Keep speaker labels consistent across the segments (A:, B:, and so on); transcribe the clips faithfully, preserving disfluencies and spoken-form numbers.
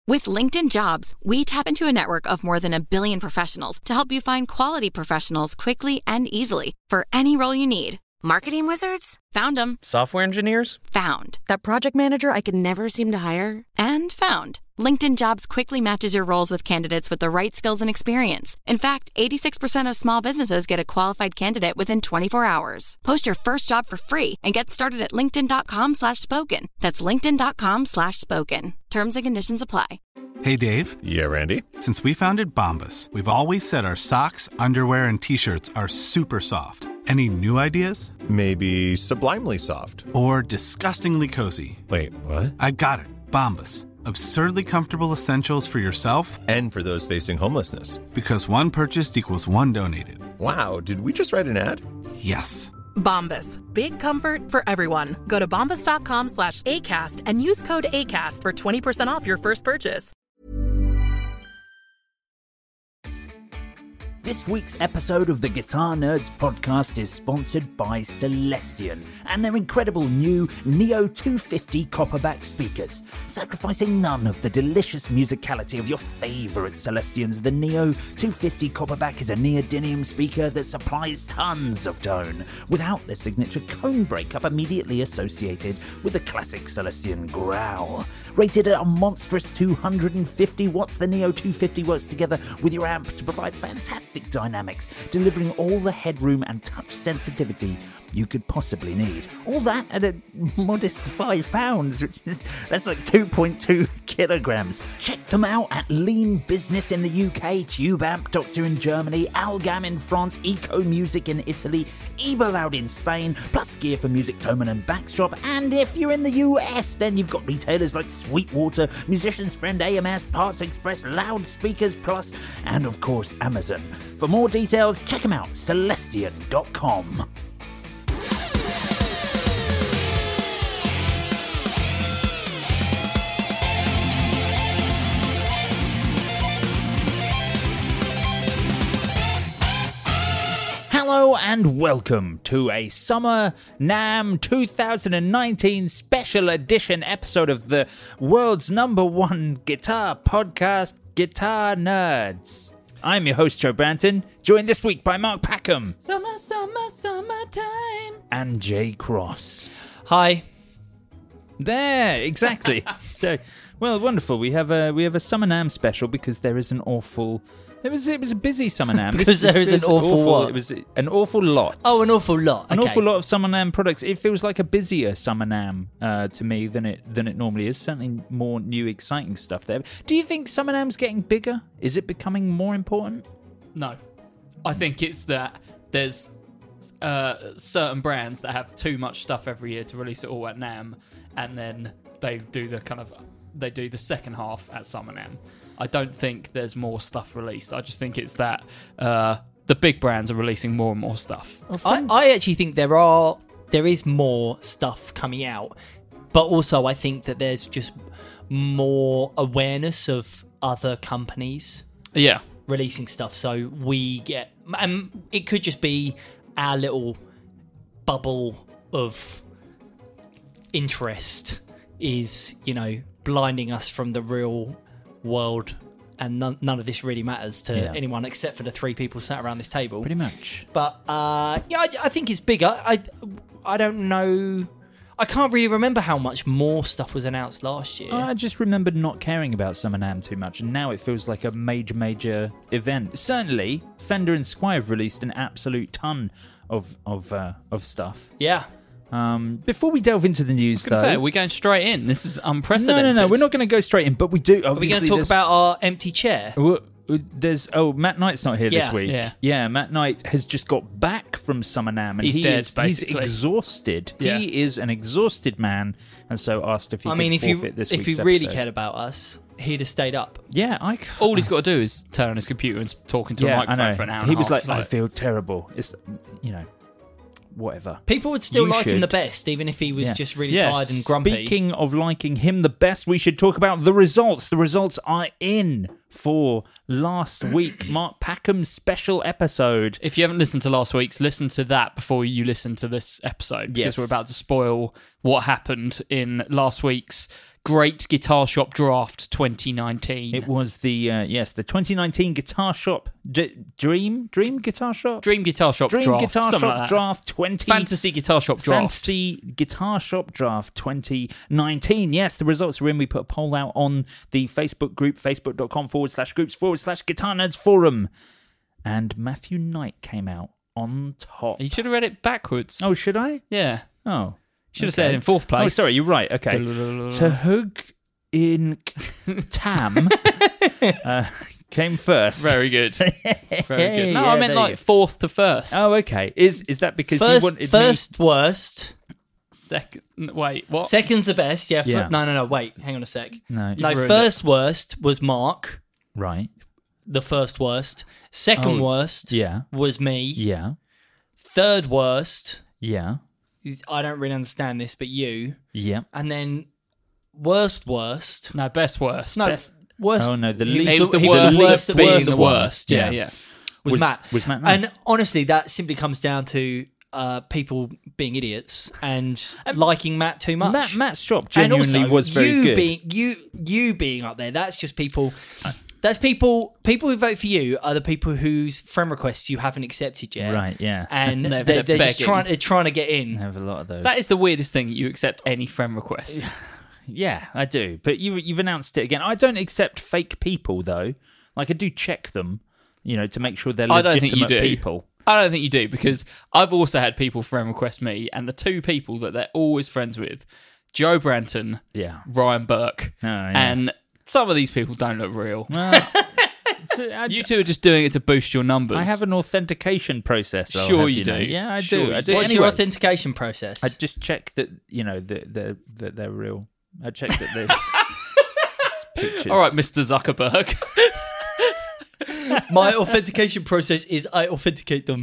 A: With LinkedIn Jobs, we tap into a network of more than a billion professionals to help you find quality professionals quickly and easily for any role you need. Marketing wizards? Found them.
B: Software engineers?
A: Found. That project manager I could never seem to hire? And found. LinkedIn Jobs quickly matches your roles with candidates with the right skills and experience. In fact, eighty-six percent of small businesses get a qualified candidate within twenty-four hours. Post your first job for free and get started at linkedin.com slash spoken. That's linkedin.com slash spoken. Terms and conditions apply.
C: Hey, Dave.
B: Yeah, Randy?
C: Since we founded Bombas, we've always said our socks, underwear, and T-shirts are super soft. Any new ideas?
B: Maybe sublimely soft.
C: Or disgustingly cozy.
B: Wait, what?
C: I got it. Bombas. Absurdly comfortable essentials for yourself
B: and for those facing homelessness.
C: Because one purchased equals one donated.
B: Wow, did we just write an ad?
C: Yes.
D: Bombas. Big comfort for everyone. Go to bombas.com slash ACAST and use code ACAST for twenty percent off your first purchase.
E: This week's episode of the Guitar Nerds podcast is sponsored by Celestion and their incredible new Neo two fifty Copperback speakers. Sacrificing none of the delicious musicality of your favourite Celestions, the Neo two fifty Copperback is a neodymium speaker that supplies tons of tone without the signature cone breakup immediately associated with the classic Celestion growl. Rated at a monstrous two hundred fifty watts, the Neo two fifty works together with your amp to provide fantastic dynamics, delivering all the headroom and touch sensitivity you could possibly need. All that at a modest five pounds, which is, that's like two point two kilograms. Check them out at Lean Business in the U K, Tube Amp Doctor in Germany, Algam in France, Eco Music in Italy, Eberloud in Spain, plus Gear for Music, Thomann and Backstrap. And if you're in the U S, then you've got retailers like Sweetwater, Musician's Friend A M S, Parts Express, Loudspeakers Plus, and of course Amazon. For more details, check them out, celestion dot com. Hello and welcome to a Summer NAMM two thousand nineteen special edition episode of the world's number one guitar podcast, Guitar Nerds. I'm your host, Joe Branton, joined this week by Mark Packham.
F: Summer, summer, summertime.
E: And Jay Cross.
F: Hi.
E: There, exactly. So, well, wonderful. We have a we have a Summer NAMM special because there is an awful. It was it was a busy Summer NAMM.
F: Because there is an awful, awful what?
E: It was an awful lot.
F: Oh, an awful lot. Okay.
E: An awful lot of Summer NAMM products. It feels like a busier Summer NAMM uh, to me than it than it normally is. Certainly more new, exciting stuff there. Do you think Summer NAMM's getting bigger? Is it becoming more important?
G: No. I think it's that there's uh, certain brands that have too much stuff every year to release it all at NAMM, and then they do the kind of they do the second half at Summer NAMM. I don't think there's more stuff released. I just think it's that uh, the big brands are releasing more and more stuff.
F: I, I actually think there are there is more stuff coming out, but also I think that there's just more awareness of other companies
G: yeah.
F: releasing stuff. So we get, and it could just be our little bubble of interest is, you know, blinding us from the real world, and none, none of this really matters to yeah. anyone except for the three people sat around this table.
E: Pretty much.
F: But uh, yeah, I, I think it's bigger. I I don't know. I can't really remember how much more stuff was announced last year.
E: I just remembered not caring about Summer NAMM too much, and now it feels like a major, major event. Certainly, Fender and Squier have released an absolute ton of of uh, of stuff.
F: Yeah.
E: Um, before we delve into the news,
G: I was
E: though,
G: say, we're going straight in. This is unprecedented.
E: No, no, no. We're not going to go straight in, but we do.
F: Are we going to talk about our empty chair?
E: There's oh, Matt Knight's not here
F: yeah,
E: this week.
G: Yeah,
E: yeah. Matt Knight has just got back from Summer NAMM, and
G: he's
E: he
G: dead.
E: Is,
G: basically,
E: he's exhausted.
G: Yeah.
E: He is an exhausted man, and so asked if he.
F: I
E: could
F: mean, if
E: forfeit
F: you
E: this
F: if
E: week's
F: he
E: episode.
F: really cared about us, he'd have stayed up.
E: Yeah, I.
G: All he's got to do is turn on his computer and talk into
E: yeah,
G: a microphone
E: I know.
G: for an hour. And
E: he
G: a
E: was
G: half.
E: like, "I feel terrible." It's you know. Whatever.
F: People would still
E: You
F: like
E: should.
F: him the best, even if he was
E: Yeah.
F: just really
E: Yeah.
F: tired and grumpy.
E: Speaking of liking him the best, we should talk about the results. The results are in for last week, Mark Packham's special episode.
G: If you haven't listened to last week's, listen to that before you listen to this episode, because
E: Yes.
G: we're about to spoil what happened in last week's Great Guitar Shop Draft twenty nineteen.
E: It was the uh, yes, the twenty nineteen Guitar Shop D- Dream Dream Guitar Shop
G: Dream Guitar Shop
E: Dream
G: Draft.
E: Guitar
G: something
E: Shop
G: like that.
E: Draft twenty
G: Fantasy Guitar Shop Draft.
E: Fantasy Guitar Shop Draft twenty nineteen. Yes, the results are in. We put a poll out on the Facebook group, facebook.com forward slash groups forward slash Guitar Nerds Forum. And Matthew Knight came out on top.
G: You should have read it backwards.
E: Oh, should I?
G: Yeah.
E: Oh.
G: Should have
E: okay.
G: said in fourth place.
E: Oh, sorry, you're right. Okay. Tahug in Tam uh, came first.
G: Very good. Very good. No,
E: Yeah,
G: I meant
E: there
G: like
E: you go.
G: fourth to first.
E: Oh, okay. Is is that because
F: First,
E: you wanted
F: first worst.
G: Second. Wait, what?
F: Second's the best. Yeah. fir-
E: Yeah.
F: no, no, no. Wait. Hang on a sec.
E: me? No.
F: No,
G: ruined
F: first worst was Mark.
E: Right.
F: The first worst. Second
E: Oh,
F: worst
E: Yeah.
F: was me.
E: Yeah.
F: Third worst
E: Yeah.
F: is, I don't really understand this, but you.
E: Yeah.
F: And then worst worst.
G: No, best worst.
F: No,
E: Best-
F: worst.
E: Oh no, the
F: He
E: least.
G: It was the
F: he was
G: worst,
F: the worst
G: of
F: at the
G: being
F: worst
G: the
F: one.
G: worst. Yeah, yeah.
F: was,
E: Was-
F: Matt.
E: was Matt Knight.
F: And honestly, that simply comes down to uh, people being idiots and liking Matt too much.
E: Matt, Matt's shop
F: and
E: genuinely
F: also,
E: was very
F: you
E: good.
F: being you you being up there. That's just people. That's people. People who vote for you are the people whose friend requests you haven't accepted yet.
E: Right, yeah.
F: And
G: They're-
F: they're,
G: they're
F: they're just
G: begging.
F: trying. They're trying to get in.
E: I have a lot of those.
G: That is the weirdest thing. You accept any friend request.
E: Yeah, I do. But you, you've announced it again. I don't accept fake people, though. Like, I do check them, you know, to make sure they're
G: I don't
E: legitimate
G: think you do.
E: people.
G: I don't think you do, because I've also had people friend request me, and the two people that they're always friends with, Joe Branton,
E: Yeah.
G: Ryan Burke,
E: Oh, yeah.
G: and some of these people don't look real.
E: Well, so I,
G: You two are just doing it to boost your numbers.
E: I have an authentication process. I'll
G: Sure
E: have
G: you
E: know.
G: do.
E: Yeah, I
G: Sure
E: do.
G: you
E: I do.
G: do.
F: What's
E: Anyway,
F: your authentication process?
E: I just check that, you know, that they're, that they're real. I check that they're pictures.
G: All right, Mister Zuckerberg.
F: My authentication process is I authenticate them.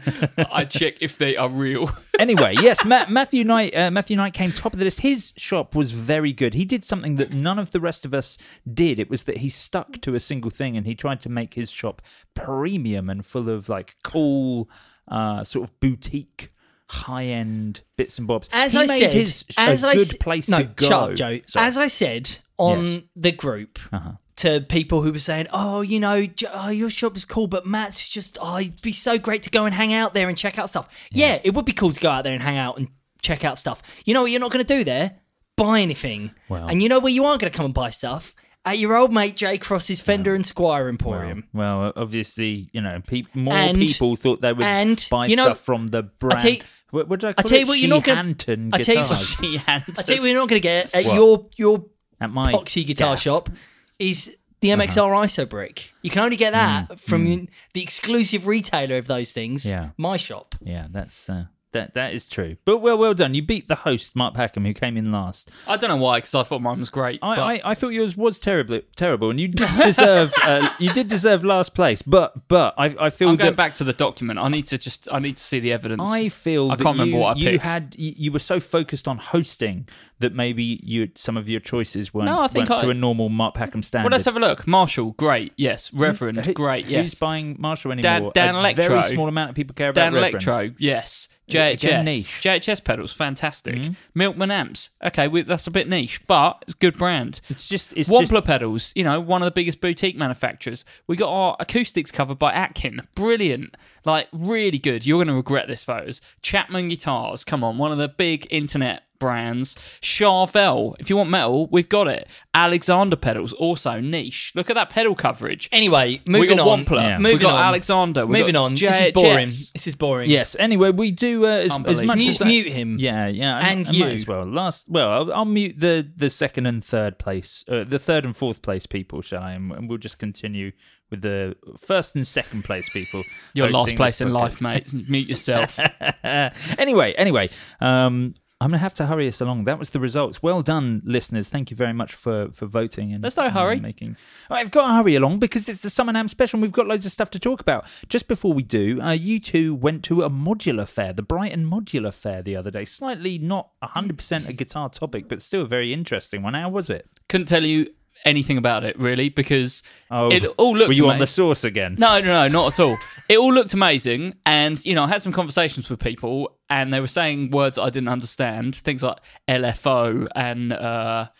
G: I check if they are real.
E: Anyway, yes, Ma- Matthew Knight. Uh, Matthew Knight came top of the list. His shop was very good. He did something that none of the rest of us did. It was that he stuck to a single thing, and he tried to make his shop premium and full of like cool, uh, sort of boutique, high-end bits and bobs.
F: As
E: he
F: I
E: made
F: said,
E: his
F: as
E: a
F: I
E: good
F: s-
E: place
F: no,
E: to go.
F: shut up, Joe.
E: Sorry.
F: As I said on
E: Yes.
F: the group
E: Uh-huh.
F: to people who were saying, "Oh, you know, Jo- oh, your shop is cool, but Matt's just, oh, it'd be so great to go and hang out there and check out stuff." Yeah, it would be cool to go out there and hang out and check out stuff. You know what you're not going to do there? Buy anything.
E: Well.
F: And you know where you are going to come and buy stuff? At your old mate Jay Cross's Fender and Squire Emporium.
E: Well, well, obviously, you know, pe- more
F: And-
E: people thought they would
F: and,
E: buy
F: you know,
E: stuff from the brand.
F: tell you-
E: what, what did I
F: I
E: call
F: tell
E: it?
F: you what, you're not gonna-
E: Sheehanton
F: I tell you what-
E: guitars.
G: He handed
F: I tell you what you're not going to get at
E: What?
F: your your
E: At my
F: Poxy guitar
E: gaff.
F: shop is the M X R I S O brick. You can only get that from the exclusive retailer of those things,
E: Yeah.
F: my shop.
E: Yeah, that's uh, that. That is true. But well, well done. You beat the host, Mark Packham, who came in last.
G: I don't know why, because I thought mine was great.
E: I,
G: but
E: I, I thought yours was terrible, terrible, and you did deserve uh, you did deserve last place. But but I I feel
G: I'm going
E: that
G: back to the document. I need to just. I need to see the evidence.
E: I feel
G: I
E: that
G: can't remember
E: you,
G: what I
E: you
G: picked.
E: had you, you were so focused on hosting that maybe you some of your choices weren't,
G: No, I think
E: weren't
G: I-
E: to a normal Mark Packham standard.
G: Well, let's have a look. Marshall, great. Yes. Reverend,
E: Who-
G: great.
E: Who's
G: Yes.
E: buying Marshall
G: Dan-
E: anymore?
G: Dan
E: a
G: Electro.
E: very small amount of people care about
G: Dan
E: Reverend.
G: Electro, yes. J H S.
E: Again, niche.
G: J H S pedals, fantastic.
E: Mm-hmm.
G: Milkman amps, okay, we, that's a bit niche, but it's a good brand.
E: It's just it's
G: Wampler
E: just
G: pedals, you know, one of the biggest boutique manufacturers. We got our acoustics covered by Atkin, brilliant, like really good. You're going to regret this, photos. Chapman guitars, come on, one of the big internet brands. Charvel, if you want metal, we've got it. Alexander pedals, also niche. Look at that pedal coverage.
F: Anyway,
G: we
F: moving
G: got
F: on.
G: Wampler,
E: Yeah.
G: we
F: Moving
G: got
F: on.
G: Alexander, we
F: moving
G: got
F: on.
G: J H S.
F: This is boring. This is boring.
E: yes. Anyway, we do uh, as, as
G: Unbelievable.
E: much
F: Can you
E: as
F: just mute him?
E: Yeah, yeah, I-
F: And
E: I
F: you.
E: might as well. Last, well, I'll, I'll mute the the second and third place, uh, the third and fourth place people, shall I? And, and we'll just continue with the first and second place people.
G: You're last
E: hosting
G: place
E: this
G: in
E: podcast.
G: life, mate. Mute yourself.
E: anyway, anyway, um, I'm going to have to hurry us along. That was the results. Well done, listeners. Thank you very much for, for voting. And,
G: There's no hurry.
E: and making. I've got to hurry along because it's the Summer Nam special and we've got loads of stuff to talk about. Just before we do, uh, you two went to a modular fair, the Brighton Modular Fair the other day. Slightly not one hundred percent a guitar topic, but still a very interesting one. How was it?
G: Couldn't tell you anything about it, really, because
E: Oh,
G: it all looked
E: were you on
G: amazing.
E: the source again?
G: No, no, no, not at all. It all looked amazing, and you know, I had some conversations with people, and they were saying words I didn't understand, things like L F O and uh,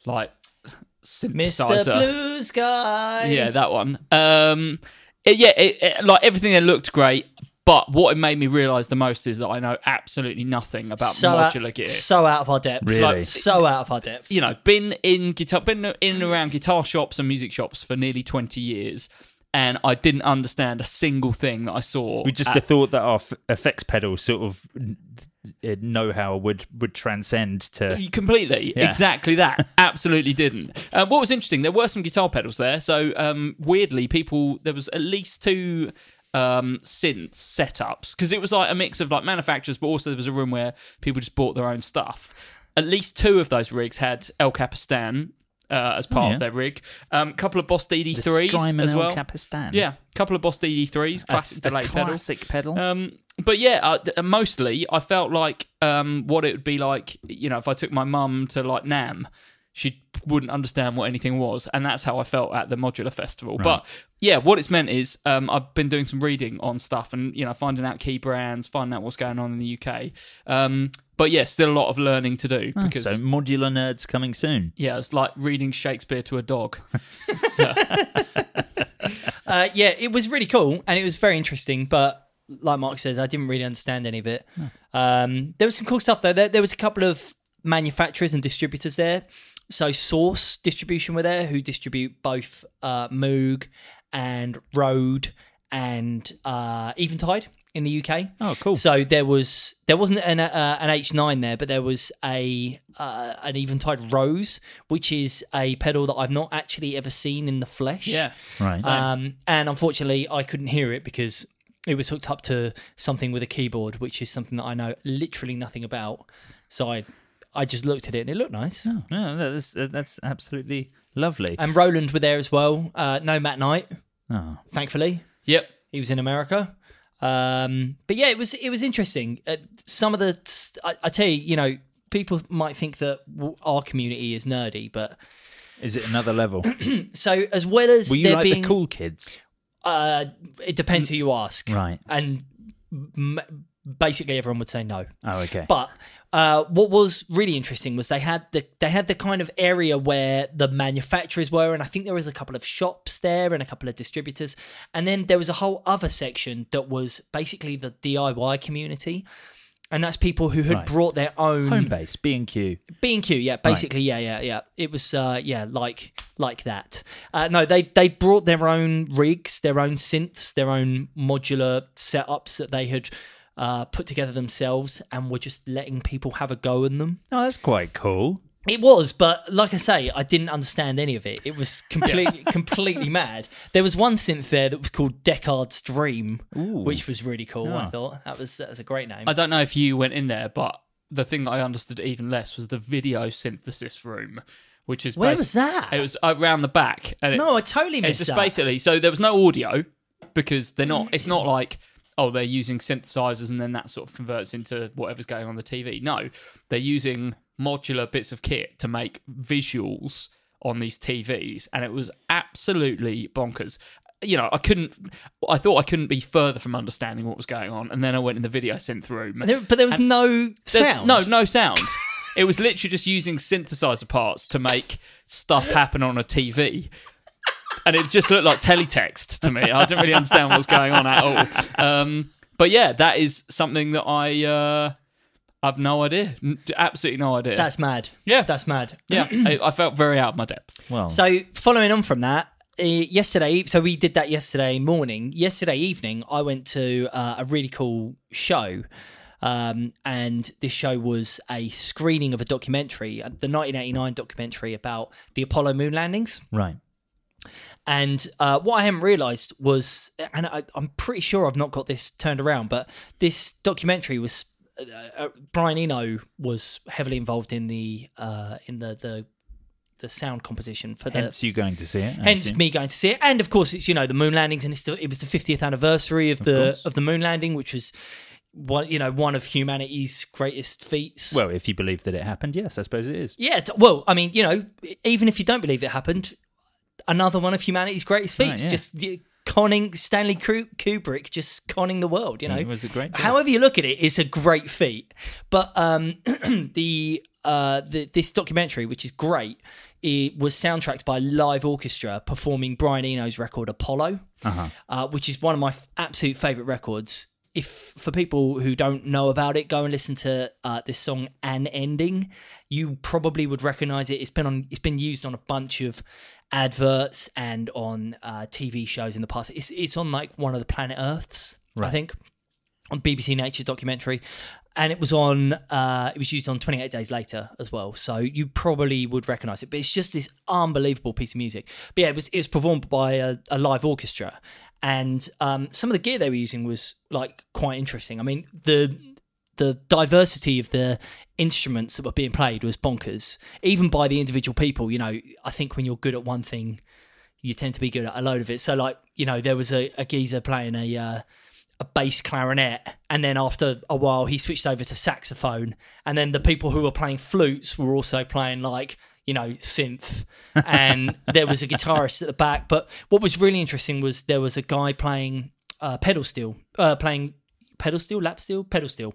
G: like synthesizer.
F: Mister Blue Sky.
G: Yeah, that one. Um, it- yeah, it, it, like everything that looked great. But what it made me realise the most is that I know absolutely nothing about
F: so
G: modular
F: out,
G: gear.
F: So out of our depth.
E: Really?
F: Like, so out of our depth.
G: You know, been in guitar, been in and around guitar shops and music shops for nearly twenty years, and I didn't understand a single thing that I saw.
E: We just
G: at-
E: thought that our f- effects pedal sort of uh, know-how would, would transcend to...
G: Completely,
E: Yeah.
G: exactly that. Absolutely didn't. Uh, what was interesting, there were some guitar pedals there. So um, weirdly, people there was at least two um, synth setups because it was like a mix of like manufacturers, but also there was a room where people just bought their own stuff. At least two of those rigs had El Capistan uh, as part
E: Oh, yeah.
G: of their rig. A um, couple of Boss D D
E: The
G: threes
E: Strymon
G: as
E: El
G: well.
E: Capistan.
G: Yeah, a couple of Boss D D threes,
E: A,
G: classic
E: a
G: delay pedal.
E: classic pedal.
G: Um, but yeah, uh, d- mostly I felt like um, what it would be like, you know, if I took my mum to like NAMM, she wouldn't understand what anything was, and that's how I felt at the Modular Festival.
E: Right.
G: But yeah, what it's meant is um, I've been doing some reading on stuff and, you know, finding out key brands, finding out what's going on in the U K. Um, but yeah, still a lot of learning to do because
E: so modular nerds coming soon.
G: yeah, it's like reading Shakespeare to a dog. So,
F: Uh, yeah, it was really cool and it was very interesting, but like Mark says, I didn't really understand any of it. Um, there was some cool stuff though. There, there was a couple of manufacturers and distributors there. So Source Distribution were there, who distribute both uh, Moog and Rode and uh, Eventide in the U K.
E: Oh, cool.
F: So there was there wasn't an uh, an H nine there, but there was a uh, an Eventide Rose, which is a pedal that I've not actually ever seen in the flesh.
G: yeah.
E: Right.
F: Um, and unfortunately, I couldn't hear it because it was hooked up to something with a keyboard, which is something that I know literally nothing about. So I, I just looked at it and it looked nice.
E: Oh, no, that's, that's absolutely lovely.
F: And Roland were there as well. Uh, no Matt Knight,
E: Oh.
F: thankfully.
G: Yep.
F: He was in America. Um, but yeah, it was it was interesting. Uh, some of the, I, I tell you, you know, people might think that w- our community is nerdy, but
E: Is it another level?
F: so as well as
E: Were you
F: there
E: like
F: being,
E: the cool kids?
F: uh, it depends who you ask,
E: Right.
F: And m- basically everyone would say no.
E: Oh, okay.
F: But uh, what was really interesting was they had the they had the kind of area where the manufacturers were, and I think there was a couple of shops there and a couple of distributors, and then there was a whole other section that was basically the D I Y community, and that's people who had
E: Right.
F: brought their own
E: Home base, B and Q.
F: B and Q, yeah, basically, yeah, yeah, yeah. It was, uh, yeah, like like that. Uh, no, they they brought their own rigs, their own synths, their own modular setups that they had uh, put together themselves, and were just letting people have a go in them.
E: Oh, that's quite cool.
F: It was, but like I say, I didn't understand any of it. It was completely completely mad. There was one synth there that was called Deckard's Dream,
E: Ooh.
F: which was really cool. I
E: Ah.
F: thought that was that was a great name.
G: I don't know if you went in there, but the thing that I understood even less was the video synthesis room, which is
F: Where
G: basi-
F: was that?
G: It was around the back, and it,
F: no, I totally
G: it's
F: missed
G: just
F: that.
G: basically so there was no audio because they're not. It's not like oh they're using synthesizers and then that sort of converts into whatever's going on the T V. No, they're using modular bits of kit to make visuals on these T Vs, and it was absolutely bonkers. You know, I couldn't. I thought I couldn't be further from understanding what was going on, and then I went in the video synth room.
F: There- but there was
G: And
F: no
G: there's-
F: sound.
G: No, no sound. It was literally just using synthesizer parts to make stuff happen on a T V. And it just looked like teletext to me. I didn't really understand what was going on at all. Um, but yeah, that is something that I uh, I've no idea. N- Absolutely no idea.
F: That's mad.
G: Yeah.
F: That's mad.
G: yeah, I, I felt very out of my depth.
E: Well,
F: So following on from that, uh, yesterday, so we did that yesterday morning. Yesterday evening, I went to uh, a really cool show. Um, and this show was a screening of a documentary, the nineteen eighty-nine documentary about the Apollo moon landings.
E: right.
F: And uh, what I hadn't realised was, and I, I'm pretty sure I've not got this turned around, but this documentary was uh, uh, Brian Eno was heavily involved in the uh, in the, the the sound composition for the.
E: Hence you going to see it. I
F: Hence
E: assume.
F: me going to see it, and of course it's you know the moon landings, and it's the, it was the fiftieth anniversary of, the
E: course.
F: of the moon landing, which was one you know one of humanity's greatest feats.
E: Well, if you believe that it happened, yes, I suppose it is.
F: Yeah, t- well, I mean, you know, even if you don't believe it happened, another one of humanity's greatest
E: Right,
F: feats,
E: yeah.
F: just y- conning Stanley Kru- Kubrick, just conning the world. You know,
E: It was a great job.
F: however you look at it, it's a great feat. But um, the uh, the this documentary, which is great, it was soundtracked by a live orchestra performing Brian Eno's record Apollo,
E: Uh-huh.
F: uh, which is one of my f- absolute favourite records. If for people who don't know about it, go and listen to uh, this song "An Ending." You probably would recognise it. It's been on. It's been used on a bunch of adverts and on uh, T V shows in the past. It's it's on like one of the Planet Earths,
E: Right.
F: I think, on B B C Nature documentary, and it was on. Uh, it was used on twenty-eight Days Later as well. So you probably would recognise it. But it's just this unbelievable piece of music. But yeah, it was it was performed by a, a live orchestra. And um, some of the gear they were using was like quite interesting. I mean, the the diversity of the instruments that were being played was bonkers, even by the individual people. You know, I think when you're good at one thing, you tend to be good at a load of it. So, like, you know, there was a, a geezer playing a uh, a bass clarinet, and then after a while, he switched over to saxophone, and then the people who were playing flutes were also playing like, you know, synth, and there was a guitarist at the back. But what was really interesting was there was a guy playing uh, pedal steel, uh, playing pedal steel, lap steel, pedal steel.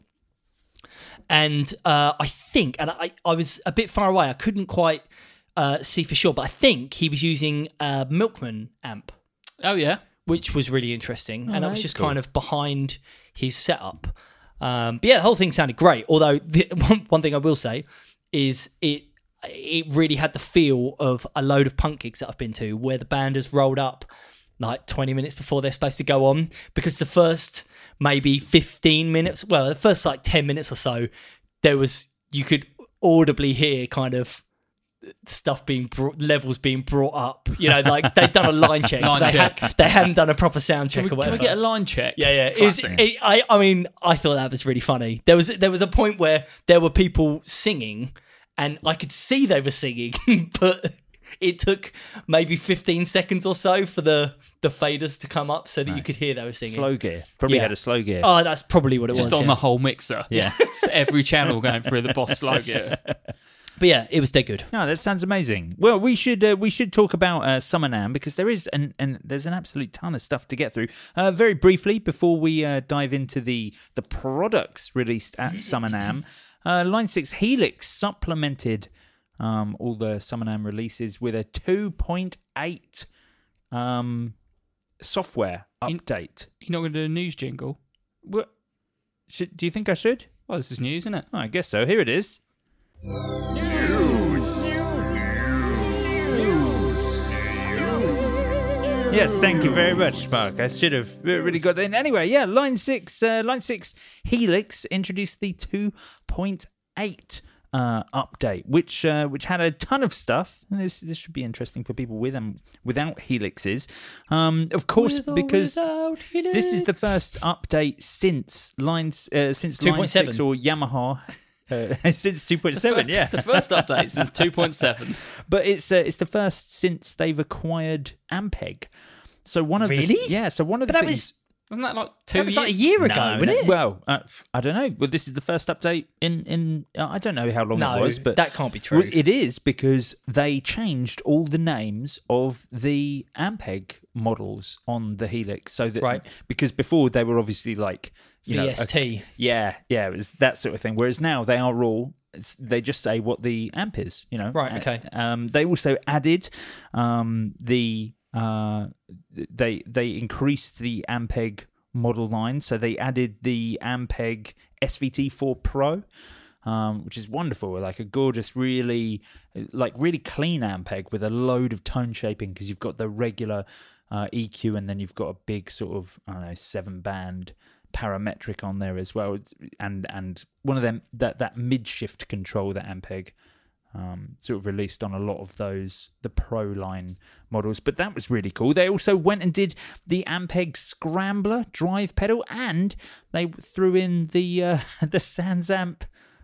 F: And uh, I think, and I, I was a bit far away, I couldn't quite uh, see for sure, but I think he was using a Milkman amp,
G: Oh yeah.
F: which was really interesting.
E: Oh,
F: and that
E: that
F: was
E: is
F: just
E: cool.
F: kind of behind his setup. Um, but yeah, the whole thing sounded great. Although the, one, one thing I will say is it it really had the feel of a load of punk gigs that I've been to where the band has rolled up like twenty minutes before they're supposed to go on, because the first maybe fifteen minutes, well, the first like ten minutes or so, there was, you could audibly hear kind of stuff being brought, levels being brought up, you know, like they'd done a line check.
G: Line
F: they,
G: check.
F: Had, they hadn't done a proper sound check
G: Can we,
F: or
G: can
F: whatever.
G: we get a line check?
F: Yeah, yeah. It was,
E: Classic.
F: it, I, I mean, I thought that was really funny. There was there was a point where there were people singing, and I could see they were singing, but it took maybe fifteen seconds or so for the, the faders to come up so that you could hear they were singing.
E: Slow gear. Probably
F: Yeah.
E: had a slow gear.
F: Oh, that's probably what it
G: Just
F: was.
G: on
F: yeah.
G: the whole mixer.
E: Yeah.
G: Just every channel going through the Boss slow gear.
F: But yeah, it was dead good.
E: No, that sounds amazing. Well, we should uh, we should talk about uh, Summer NAMM, because there is an, an there's an absolute ton of stuff to get through. Uh, very briefly, before we uh, dive into the the products released at Summer NAMM, uh, Line six Helix supplemented um, all the Summer NAMM releases with a two point eight um, software
G: In-
E: update.
G: You're not going to do a news jingle?
E: What? Should, do you think I should?
G: Well, this is news, isn't it?
E: Oh, I guess so. Here it is. Yes, thank you very much, Mark. I should have really got that in. Anyway, yeah, Line six, uh, Line six Helix introduced the two point eight uh, update, which uh, which had a ton of stuff. And this this should be interesting for people with them without Helixes, um, of course,
F: With or
E: because
F: without
E: this is the
F: Helix.
E: first update since Lines uh, since Line
F: two point seven.
E: six or Yamaha. Uh, since two point seven, yeah.
G: The first update since two point seven.
E: But it's uh, it's the first since they've acquired Ampeg. So one of
F: Really?
E: the yeah. So one of the
F: But that
E: things.
F: was
G: Wasn't that like two
F: that was
G: years?
F: like a year ago,
E: No,
F: wasn't
E: no,
F: it?
E: Well, uh, I don't know. Well, this is the first update in in. Uh, I don't know how long
F: No,
E: it was, but
F: that can't be true.
E: Well, it is, because they changed all the names of the Ampeg models on the Helix, so that
F: Right.
E: because before they were obviously like you know,
F: V S T.
E: a- yeah, yeah, it was that sort of thing. Whereas now they are all. It's, they just say what the amp is, you know.
F: Right, okay.
E: Um, they also added um, the uh, they they increased the Ampeg model line, so they added the Ampeg S V T four Pro, um, which is wonderful, like a gorgeous, really like really clean Ampeg with a load of tone shaping, because you've got the regular uh, E Q, and then you've got a big sort of I don't know seven band parametric on there as well, and and one of them that that mid shift control that Ampeg um, sort of released on a lot of those the Pro line models. But that was really cool. They also went and did the Ampeg Scrambler drive pedal, and they threw in the uh, the SansAmp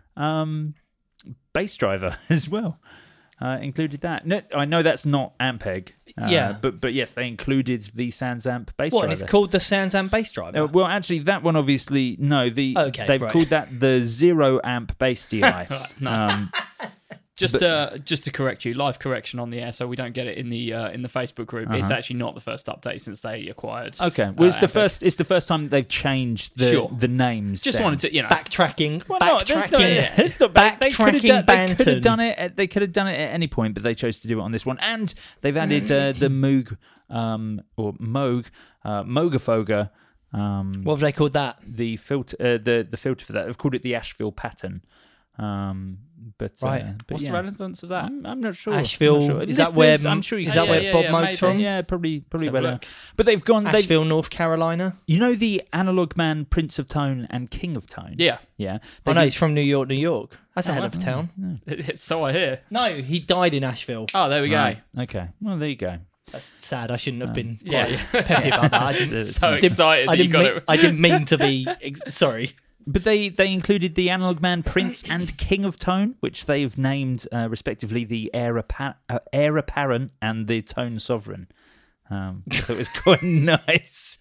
E: um, bass driver as well. Uh, included that. No, I know that's not Ampeg. Uh,
F: Yeah.
E: but but yes, they included the SansAmp bass
F: What,
E: driver.
F: and it's called the SansAmp bass driver?
E: Uh, well, actually, that one obviously no. The
F: Okay,
E: they've
F: right.
E: called that the zero amp bass D I.
G: Nice.
E: um,
F: Just
G: Just
E: But-
G: uh, just to correct you, live correction on the air, so we don't get it in the uh, in the Facebook group. It's
E: Uh-huh.
G: actually not the first update since they acquired.
E: Okay, well, it's
G: uh,
E: the
G: Epic.
E: first. It's the first time that they've changed the
G: Sure.
E: the names.
G: Just
E: down.
G: wanted to, you know,
F: Backtracking,
E: Well, no, that's not,
F: backtracking,
E: that's not bad. They could have
F: backtracking
E: done, they could have
F: Banton.
E: done it. At, they could have done it at any point, but they chose to do it on this one. And they've added uh, the Moog um, or Moog uh, Mogafoga. Um,
F: What have they called that?
E: the filter, uh, the the filter for that. They've called it the Asheville pattern. Um, but
F: Right.
E: uh, but
G: what's
E: yeah.
G: the relevance of that?
E: I'm, I'm not sure.
F: Asheville.
E: I'm not sure.
F: Is that where?
E: Listeners, I'm sure you
F: is
E: can
F: that
G: yeah,
F: where
G: yeah,
F: Bob
G: yeah,
F: Moog's
G: maybe.
F: from?
E: Yeah, probably probably
G: Let's have a
E: well.
G: look.
E: But they've gone. They've,
F: Asheville, North Carolina.
E: you know the Analog Man, Prince of Tone, and King of Tone.
G: Yeah,
E: yeah.
F: Oh
E: They've-
F: no, he's from New York, New York. That's a
G: Oh,
F: hell of a
G: wow.
F: town.
G: so I hear.
F: No, he died in Asheville.
G: Oh, there we go.
E: Right. Okay. Well, there you go.
F: That's sad. I shouldn't have been
G: Yeah,
F: quite
G: yeah.
F: peppy about that. I didn't,
E: It's-
G: So
F: didn't-
G: excited
F: I
G: that you
F: didn't
G: got
F: mean,
G: it.
F: I didn't mean to be. Ex- sorry.
E: But they, they included the Analog Man, Prince, and King of Tone, which they've named uh, respectively the Heir, Appa- uh, Heir Apparent and the Tone Sovereign. Um, I thought it was quite nice.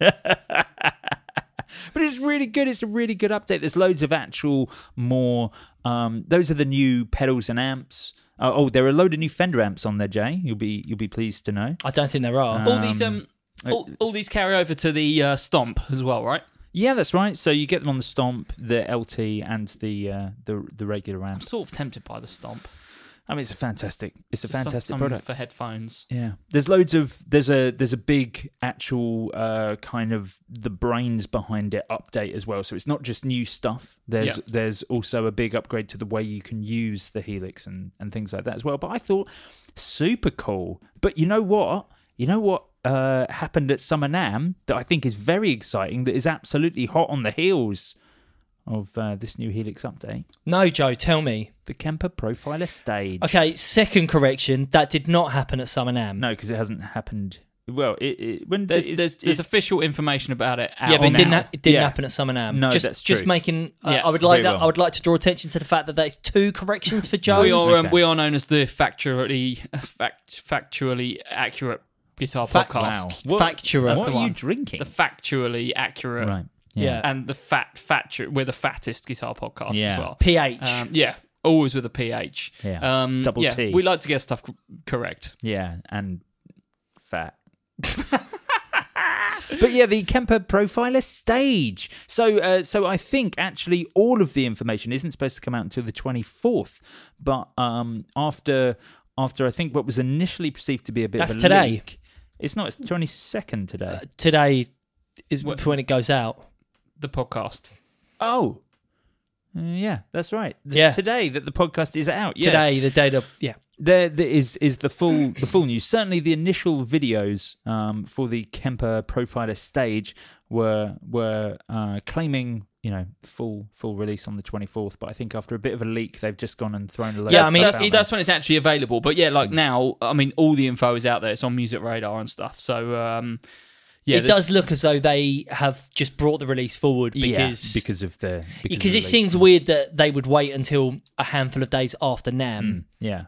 E: But it's really good. It's a really good update. There's loads of actual more. Um, those are the new pedals and amps. Uh, oh, there are a load of new Fender amps on there, Jay. You'll be you'll be pleased to know.
F: I don't think there are.
G: all these um, all, all these carry over to the uh, Stomp as well, right?
E: Yeah, that's right. So you get them on the Stomp, the L T, and the uh, the the regular
G: I'm
E: amps.
G: sort of tempted by the Stomp.
E: I mean, it's a fantastic, it's a
G: Just some-
E: fantastic
G: some
E: product
G: for headphones.
E: Yeah, there's loads of there's a there's a big actual uh, kind of the brains behind it update as well. So it's not just new stuff. There's
G: Yeah.
E: there's also a big upgrade to the way you can use the Helix and and things like that as well. But I thought super cool. But you know what? You know what uh, happened at Summer NAMM that I think is very exciting. That is absolutely hot on the heels of uh, this new Helix update.
F: No, Joe, tell me.
E: The Kemper Profiler stage.
F: Okay, second correction. That did not happen at Summer NAMM.
E: No, because it hasn't happened. Well, it, it when
G: There's
E: it's-
G: there's,
E: it's-
G: there's official information about it. Out
F: Yeah, but it
G: now.
F: didn't. Ha- it didn't
E: Yeah.
F: happen at Summer NAMM.
E: No,
F: just,
E: that's
F: just
E: true.
F: making. Uh,
G: Yeah,
F: I would like
E: very
F: that.
E: well.
F: I would like to draw attention to the fact that there's two corrections for Joe.
G: We are um,
E: Okay.
G: we are known as the factually fact, factually accurate guitar
F: Fact-
G: podcast.
E: Wow. What,
F: Factual.
E: What
F: That's
E: are
F: the
E: you
F: one.
E: drinking?
G: The factually accurate,
E: right.
F: Yeah.
G: and the fat factu- We're the fattest guitar podcast
E: Yeah.
G: as well.
F: P H.
G: Um, yeah, always with a P H.
E: Yeah.
G: Um,
E: Double
G: yeah,
E: T.
G: We like to get stuff c- correct.
E: Yeah, and fat. But yeah, the Kemper Profiler stage. So, uh, so I think actually all of the information isn't supposed to come out until the twenty-fourth. But um, after, after I think what was initially perceived to be a bit
F: That's
E: of a
F: today.
E: leak, it's not. It's the twenty-second today.
F: Today is
G: What-
F: when it goes out.
G: The podcast.
E: oh, Uh, yeah, that's right. Th-
F: Yeah.
E: today that the podcast is out. Yes.
F: Today, the day of. Yeah.
E: There, there is is the full the full news. Certainly, the initial videos um, for the Kemper Profiler stage were were uh, claiming you know full full release on the twenty-fourth. But I think after a bit of a leak, they've just gone and thrown a load.
F: Yeah,
E: of
F: I mean,
E: stuff
G: that's,
E: out
G: that's
E: there.
G: when it's actually available. But yeah, like now, I mean, all the info is out there. It's on Music Radar and stuff. So um, yeah,
F: it
G: there's-
F: does look as though they have just brought the release forward because
E: yeah, because of the because,
F: because
E: of
F: it
E: the
F: seems
E: leak.
F: weird that they would wait until a handful of days after NAMM
E: Mm, yeah.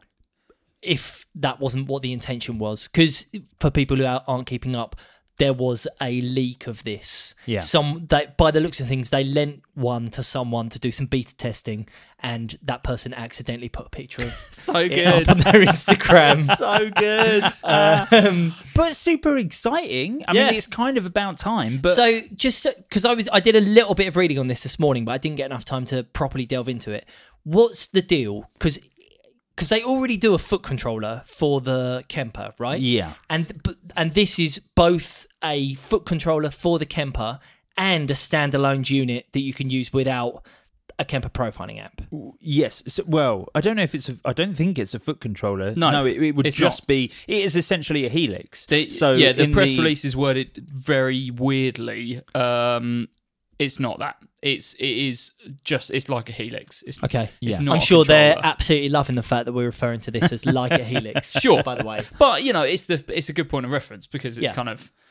F: if that wasn't what the intention was. Because for people who aren't keeping up, there was a leak of this.
E: Yeah.
F: Some that by the looks of things, they lent one to someone to do some beta testing, and that person accidentally put a picture of
G: so
F: it
G: good.
F: up on their Instagram.
G: so good.
F: um,
E: But super exciting. I
G: Yeah.
E: mean, it's kind of about time. But
F: so just because I was, I did a little bit of reading on this this morning, but I didn't get enough time to properly delve into it. What's the deal? Because because they already do a foot controller for the Kemper, right?
E: yeah,
F: And but- and this is both a foot controller for the Kemper and a standalone unit that you can use without a Kemper profiling amp.
E: yes. So, well, I don't know if it's. A, I don't think it's a foot controller.
G: No,
E: no, it, it would
G: it's
E: just
G: not.
E: be. It is essentially a Helix.
G: The,
E: so
G: yeah, the
E: in
G: press
E: the-
G: release is worded very weirdly. Um, it's not that. It's it is just it's like a Helix. It's,
F: Okay.
G: it's
E: Yeah.
G: not
F: I'm
G: a
F: sure they're
G: controller.
F: absolutely loving the fact that we're referring to this as like a Helix.
G: Sure.
F: by the way.
G: But you know, it's the it's a good point of reference because it's
F: Yeah.
G: kind of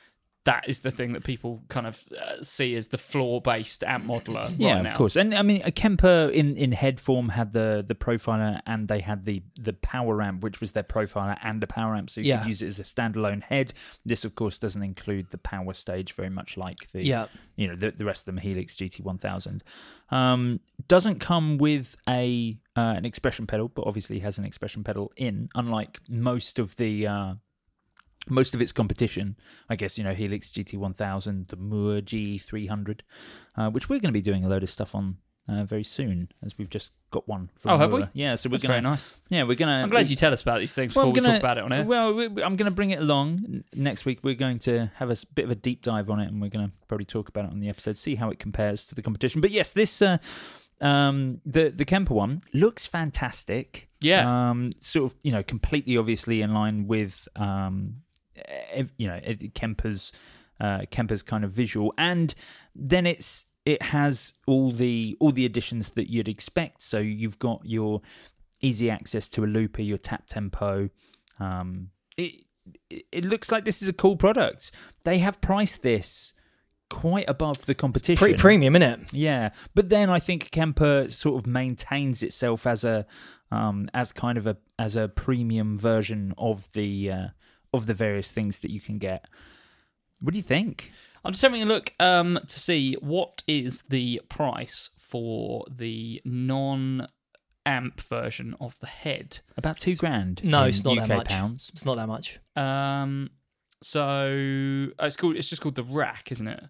G: that is the thing that people kind of uh, see as the floor-based amp modeler.
E: Yeah,
G: right
E: of
G: now.
E: course. And I mean, a Kemper in, in head form had the, the profiler, and they had the, the power amp, which was their profiler and a power amp, so you
F: Yeah.
E: could use it as a standalone head. This, of course, doesn't include the power stage, very much like the
F: Yeah.
E: you know the, the rest of them Helix G T one thousand. Um, doesn't come with a uh, an expression pedal, but obviously has an expression pedal in, unlike most of the. Uh, Most of its competition, I guess, you know, Helix G T one thousand, the Moore G three hundred, uh, which we're going to be doing a load of stuff on uh, very soon, as we've just got one. From
G: Oh, have
E: Moore.
G: we?
E: Yeah, so we're
G: That's
E: going
G: very nice.
E: Yeah, we're going to.
G: I'm glad you tell us about these things
E: Well,
G: before
E: I'm
G: we
E: gonna-
G: talk about it on air.
E: Well, we, I'm going to bring it along N- next week. We're going to have a s- bit of a deep dive on it, and we're going to probably talk about it on the episode, see how it compares to the competition. But yes, this uh, um, the the Kemper one looks fantastic.
G: Yeah.
E: Um, sort of, you know, completely obviously in line with um. ev- you know Kemper's uh, Kemper's kind of visual, and then it's it has all the all the additions that you'd expect. So you've got your easy access to a looper, your tap tempo. Um, it it looks like this is a cool product. They have priced this quite above the competition.
F: Pretty premium, isn't it?
E: Yeah, but then I think Kemper sort of maintains itself as a um, as kind of a as a premium version of the uh, of the various things that you can get. What do you think?
G: I'm just having a look um, to see what is the price for the non-amp version of the head.
E: About two grand.
F: No,
E: in
F: it's not
E: U K
F: that much.
E: pounds.
F: It's not that much.
G: Um, so oh, it's called. It's just called the Rack, isn't it?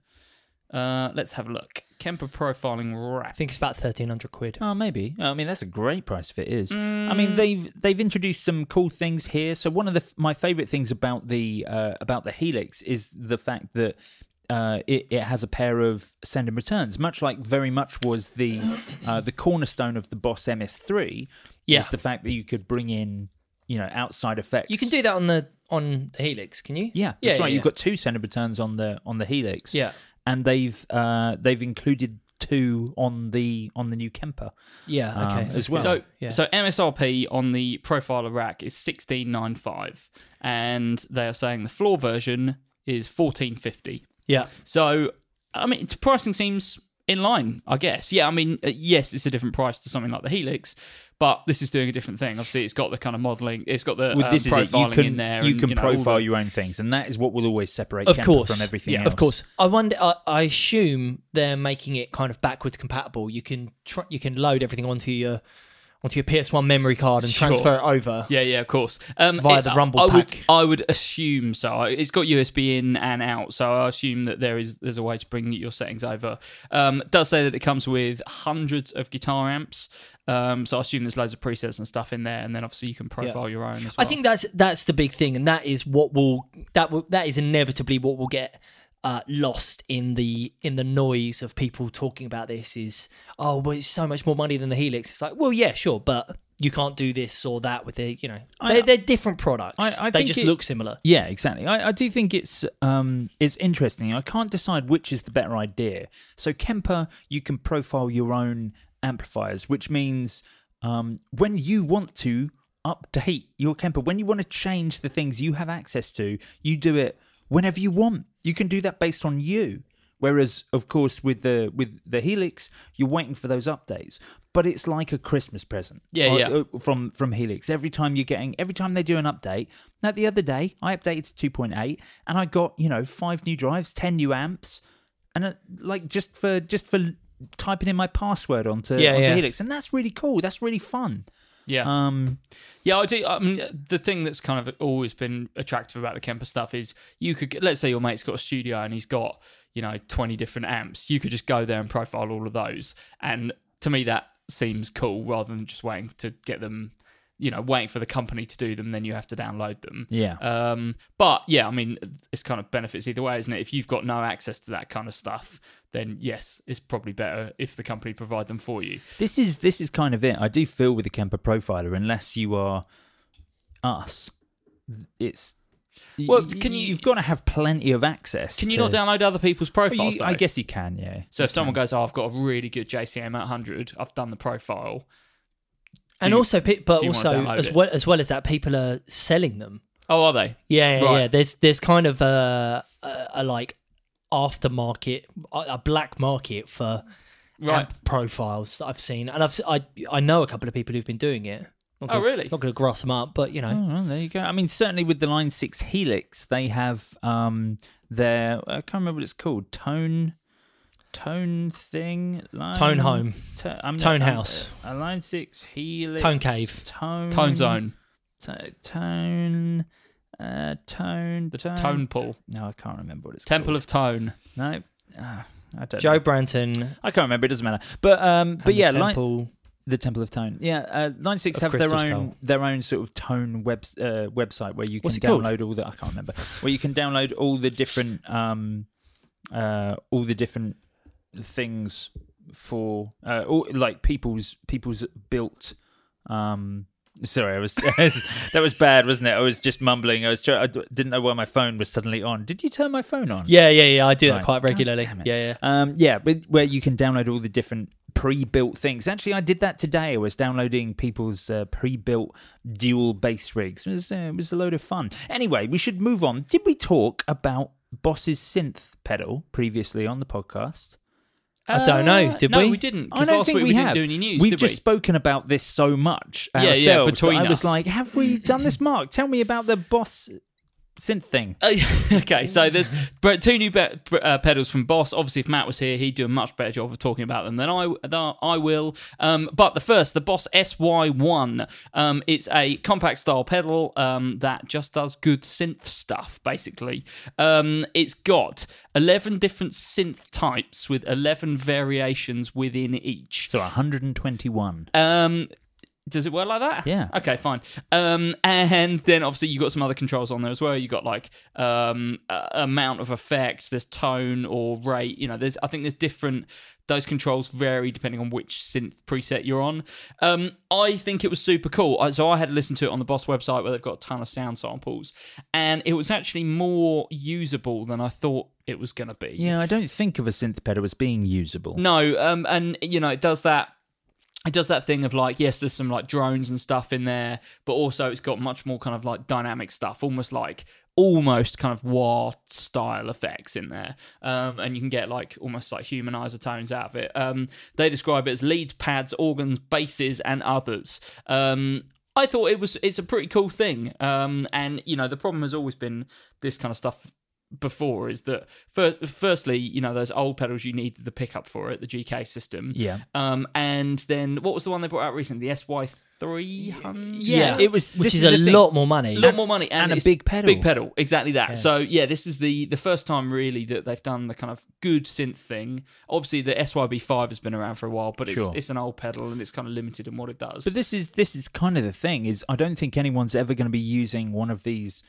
G: Uh, let's have a look. Kemper profiling Rack.
F: I think it's about thirteen hundred quid.
E: Oh, maybe. I mean, that's a great price if it is. I
G: Mm.
E: mean, they've they've introduced some cool things here. So one of the my favorite things about the uh, about the Helix is the fact that uh, it it has a pair of send and returns, much like very much was the uh, the cornerstone of the Boss M S three.
F: Yeah.
E: Was the fact that you could bring in, you know, outside effects.
F: You can do that on the on the Helix, can you?
E: Yeah, that's
F: yeah,
E: right.
F: yeah,
E: You've
F: yeah.
E: got two send and returns on the on the Helix.
F: Yeah.
E: And they've uh, they've included two on the on the new Kemper.
F: Yeah, okay.
E: Um, as well.
G: So,
F: Yeah.
G: so M S R P on the Profiler Rack is sixteen ninety-five, and they are saying the floor version is fourteen fifty.
F: Yeah.
G: So, I mean, its pricing seems in line, I guess. Yeah, I mean, uh, yes, it's a different price to something like the Helix, but this is doing a different thing. Obviously, it's got the kind of modelling, it's got the
E: Well,
G: um,
E: this is it. You
G: profiling
E: can
G: in there.
E: you
G: and,
E: can
G: you know, all
E: profile
G: the-
E: your own things, and that is what will always separate
F: Of
E: Kemper
F: course,
E: from everything
G: Yeah,
E: else.
F: Of course. I wonder. I, I assume they're making it kind of backwards compatible. You can tr- you can load everything onto your onto your P S one memory card and
G: Sure.
F: transfer it over.
G: Yeah, yeah, of course. Um,
F: Via the Rumble
G: I would,
F: pack.
G: I would assume so. It's got U S B in and out, so I assume that there is there's a way to bring your settings over. Um, it does say that it comes with hundreds of guitar amps, um, so I assume there's loads of presets and stuff in there, and then obviously you can profile your own as well.
F: I think that's that's the big thing, and that is what will that will that is inevitably what will get uh, lost in the in the noise of people talking about this. Is oh, well, it's so much more money than the Helix. It's like, well, yeah, sure, but you can't do this or that with the you know
E: I-
F: they're, they're different products.
E: I- I
F: they
E: think
F: just
E: it-
F: look similar.
E: Yeah, exactly. I, I do think it's um, it's interesting. I can't decide which is the better idea. So Kemper, you can profile your own amplifiers, which means um, when you want to update your Kemper, when you want to change the things you have access to, you do it whenever you want. You can do that based on you. Whereas, of course, with the with the Helix, you're waiting for those updates. But it's like a Christmas present.
G: Yeah,
E: uh,
G: yeah.
E: uh, From from Helix. Every time you're getting, every time they do an update. Like the other day, I updated to two point eight, and I got you know five new drives, ten new amps, and uh, like just for just for typing in my password onto
F: Yeah,
E: onto
F: yeah.
E: Helix, and that's really cool. That's really fun.
G: yeah.
E: Um,
G: Yeah, I do. I mean, the thing that's kind of always been attractive about the Kemper stuff is you could, let's say your mate's got a studio and he's got, you know, twenty different amps. You could just go there and profile all of those. And to me, that seems cool rather than just waiting to get them, you know, waiting for the company to do them. Then you have to download them.
E: Yeah.
G: Um, but yeah, I mean, it's kind of benefits either way, isn't it? If you've got no access to that kind of stuff, then yes, it's probably better if the company provide them for you.
E: This is this is kind of it. I do feel with the Kemper Profiler, unless you are us, it's
G: Well,
E: y-
G: can you-
E: You've got to have plenty of access.
G: Can you
E: to-
G: not download other people's
E: Well,
G: profiles?
E: you- I
G: though?
E: guess you can. Yeah.
G: So if someone goes, "Oh, I've got a really good J C M eight hundred. I've done the profile,"
F: And
G: you-
F: also, pe- but
G: do you wanna
F: also
G: download
F: as
G: it?
F: well as well as that, people are selling them.
G: oh, are they?
F: Yeah, yeah,
G: Right.
F: yeah. There's there's kind of a a, a like aftermarket, a, a black market for
G: Right.
F: amp profiles that I've seen, and I've s- I I know a couple of people who've been doing it. Not
G: Oh,
F: gonna-
G: really?
F: Not going to grass them up, but you know,
E: Oh, well, there you go. I mean, certainly with the Line six Helix, they have um, their, I can't remember what it's called, tone, tone thing? Line,
F: Tone Home,
E: To, I'm
F: Tone
E: not- I'm-
F: House.
E: A Line six Helix.
F: Tone Cave.
E: Tone.
G: Tone Zone,
E: To, tone. Uh, tone.
G: the
E: tone.
G: Tone Pool,
E: No, I can't remember what it's
G: Temple
E: called.
G: of Tone.
E: No. Uh, I don't
F: Joe
E: know.
F: Branton,
E: I can't remember. It doesn't matter. But um, but
F: and
E: yeah,
F: the
E: Line,
F: Temple.
E: the Temple of Tone. Yeah, uh, Line six
F: Of
E: have their
F: Crystal
E: own
F: Skull.
E: their own sort of tone web uh, website where you can
F: What's it called?
E: download all the I can't remember where you can download all the different um uh all the different things for uh all, like people's people's built um. Sorry, I was that was bad, wasn't it? I was just mumbling. I was try- I d- didn't know why my phone was suddenly on. Did you turn my phone on?
F: Yeah, yeah, yeah. I do
E: Right.
F: that quite regularly.
E: God damn it.
F: Yeah, yeah.
E: Um, yeah, but where you can download all the different pre-built things. Actually, I did that today. I was downloading people's uh, pre-built dual bass rigs. It was, uh, it was a load of fun. Anyway, we should move on. Did we talk about Boss's synth pedal previously on the podcast?
F: I don't know,
G: Uh,
F: did
G: no,
F: we?
G: we didn't.
E: I
G: Because
E: don't
G: last
E: think
G: week we,
E: we
G: didn't
E: have.
G: do any news,
E: We've
G: did
E: just
G: we?
E: spoken about this so much
G: Yeah, yeah,
E: ourselves.
G: between
E: I was
G: us.
E: like, have we done this, Mark? Tell me about the Boss synth thing.
G: Uh, okay, so there's but two new be- uh, pedals from Boss. Obviously, if Matt was here, he'd do a much better job of talking about them than I than I will. Um, but the first, the Boss S Y one. Um, it's a compact style pedal um, that just does good synth stuff, basically. Um, it's got eleven different synth types with eleven variations within each.
E: So one hundred twenty-one.
G: Um, does it work like that?
E: Yeah.
G: Okay, fine. Um, and then obviously you got some other controls on there as well. You got like um, uh, amount of effect. There's tone or rate. You know, there's I think there's different. Those controls vary depending on which synth preset you're on. Um, I think it was super cool. I- So I had listened to it on the Boss website where they've got a ton of sound samples, and it was actually more usable than I thought it was going to be.
E: Yeah, I don't think of a synth pedal as being usable.
G: No, um, and you know, it does that. It does that thing of like, yes, there's some like drones and stuff in there, but also it's got much more kind of like dynamic stuff, almost like almost kind of wah style effects in there, um, and you can get like almost like humanizer tones out of it. Um, they describe it as leads, pads, organs, basses, and others. Um, I thought it was it's a pretty cool thing, um, and you know the problem has always been this kind of stuff before is that first, firstly, you know, those old pedals you need the pickup for it, the G K system.
E: Yeah.
G: Um, and then what was the one they brought out recently? The S Y three hundred.
E: Yeah, it was-
F: which
E: this
F: is
E: is
F: a
E: the thing.
F: lot more money.
G: A lot more money and,
E: and a
G: it's
E: big pedal.
G: Big pedal, exactly that. So yeah, this is the the first time really that they've done the kind of good synth thing. Obviously, the S Y B five has been around for a while, but it's
E: Sure.
G: it's an old pedal and it's kind of limited in what it does.
E: But this is this is kind of the thing is I don't think anyone's ever going to be using one of these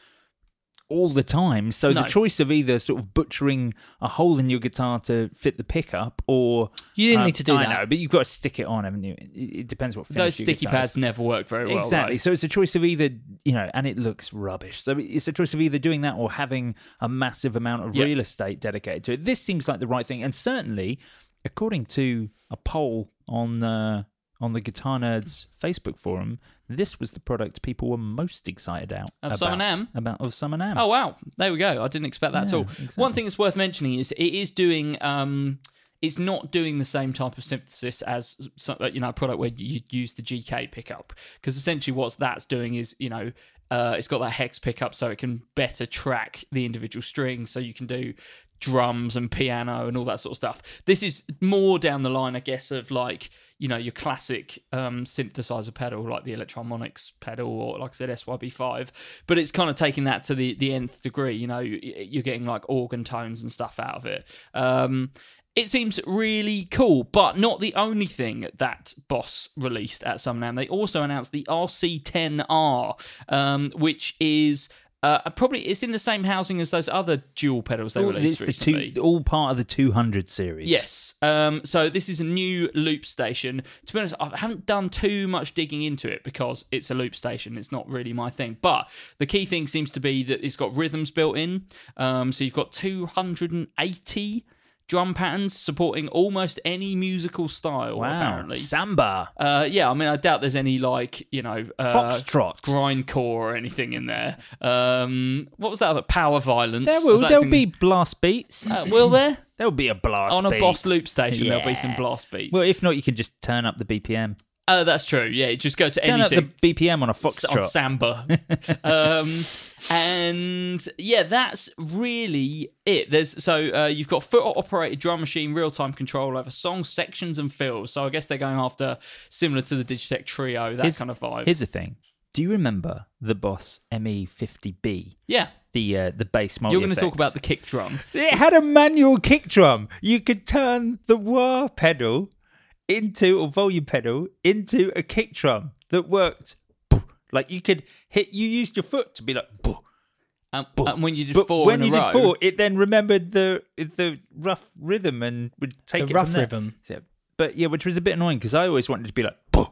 E: all the time. So
G: No.
E: the choice of either sort of butchering a hole in your guitar to fit the pickup, or
F: You didn't
E: um,
F: need to do
E: I
F: that.
E: know, but you've got to stick it on, haven't you? It, it depends what finish
G: Those
E: your
G: sticky
E: guitar
G: pads
E: is.
G: never work very well.
E: Exactly.
G: though.
E: So it's a choice of either, you know, and it looks rubbish. So it's a choice of either doing that or having a massive amount of
G: Yeah.
E: real estate dedicated to it. This seems like the right thing, and certainly, according to a poll on uh, on the Guitar Nerds Facebook forum, this was the product people were most excited out
G: Of
E: about.
G: Summer Nam?
E: About of Summer Nam.
G: Oh wow, there we go. I didn't expect that
E: Yeah,
G: at all.
E: exactly.
G: One thing that's worth mentioning is it is doing. Um, it's not doing the same type of synthesis as some- you know a product where you use the G K pickup, because essentially what that's doing is you know uh, it's got that hex pickup so it can better track the individual strings, so you can do drums and piano and all that sort of stuff. This is more down the line, I guess, of like you know your classic um, synthesizer pedal, like the Electromonics pedal, or like I said, S Y B five. But it's kind of taking that to the the nth degree. You know, you're getting like organ tones and stuff out of it. Um, It seems really cool, but not the only thing that Boss released at Summer Nam. They also announced the R C ten R, um, which is uh, probably it's in the same housing as those other dual pedals they
E: All,
G: released
E: it's the
G: recently.
E: two, all part of the two hundred series.
G: Yes. Um, so this is a new loop station. To be honest, I haven't done too much digging into it because it's a loop station. It's not really my thing. But the key thing seems to be that it's got rhythms built in. Um, so you've got two hundred eighty drum patterns supporting almost any musical style,
E: Wow.
G: apparently.
E: Samba.
G: Uh, yeah, I mean, I doubt there's any, like, you know... Uh,
E: Foxtrot.
G: grindcore or anything in there. Um, what was that other? Power Violence.
E: There will
G: That
E: there'll
G: thing-
E: be blast beats.
G: Uh, will there?
E: There'll be a blast
G: On a
E: beat.
G: Boss loop station, there'll be
E: Yeah.
G: some blast beats.
E: Well, if not, you can just turn up the B P M.
G: Oh, that's true. Yeah, you just go to
E: Turn
G: anything.
E: up the B P M on a
G: on
E: foxtrot.
G: Samba. um, and yeah, that's really it. There's so uh, you've got foot operated drum machine, real time control over songs, sections, and fills. So I guess they're going after similar to the Digitech Trio, that
E: Here's-
G: kind of vibe.
E: Here's the thing. Do you remember the Boss M E fifty B?
G: yeah,
E: The uh, the bass multi
G: you're going to talk about the kick drum.
E: It had a manual kick drum. You could turn the wah pedal into, or volume pedal, into a kick drum that worked. Like you could hit, you used your foot to be like,
G: Um, and when you did
E: but
G: four
E: when
G: in
E: you
G: a
E: did
G: row,
E: four, it then remembered the the rough rhythm and would take
F: The
E: it
F: rough
E: from there.
F: rhythm.
E: So, but yeah, which was a bit annoying because I always wanted to be like, buh,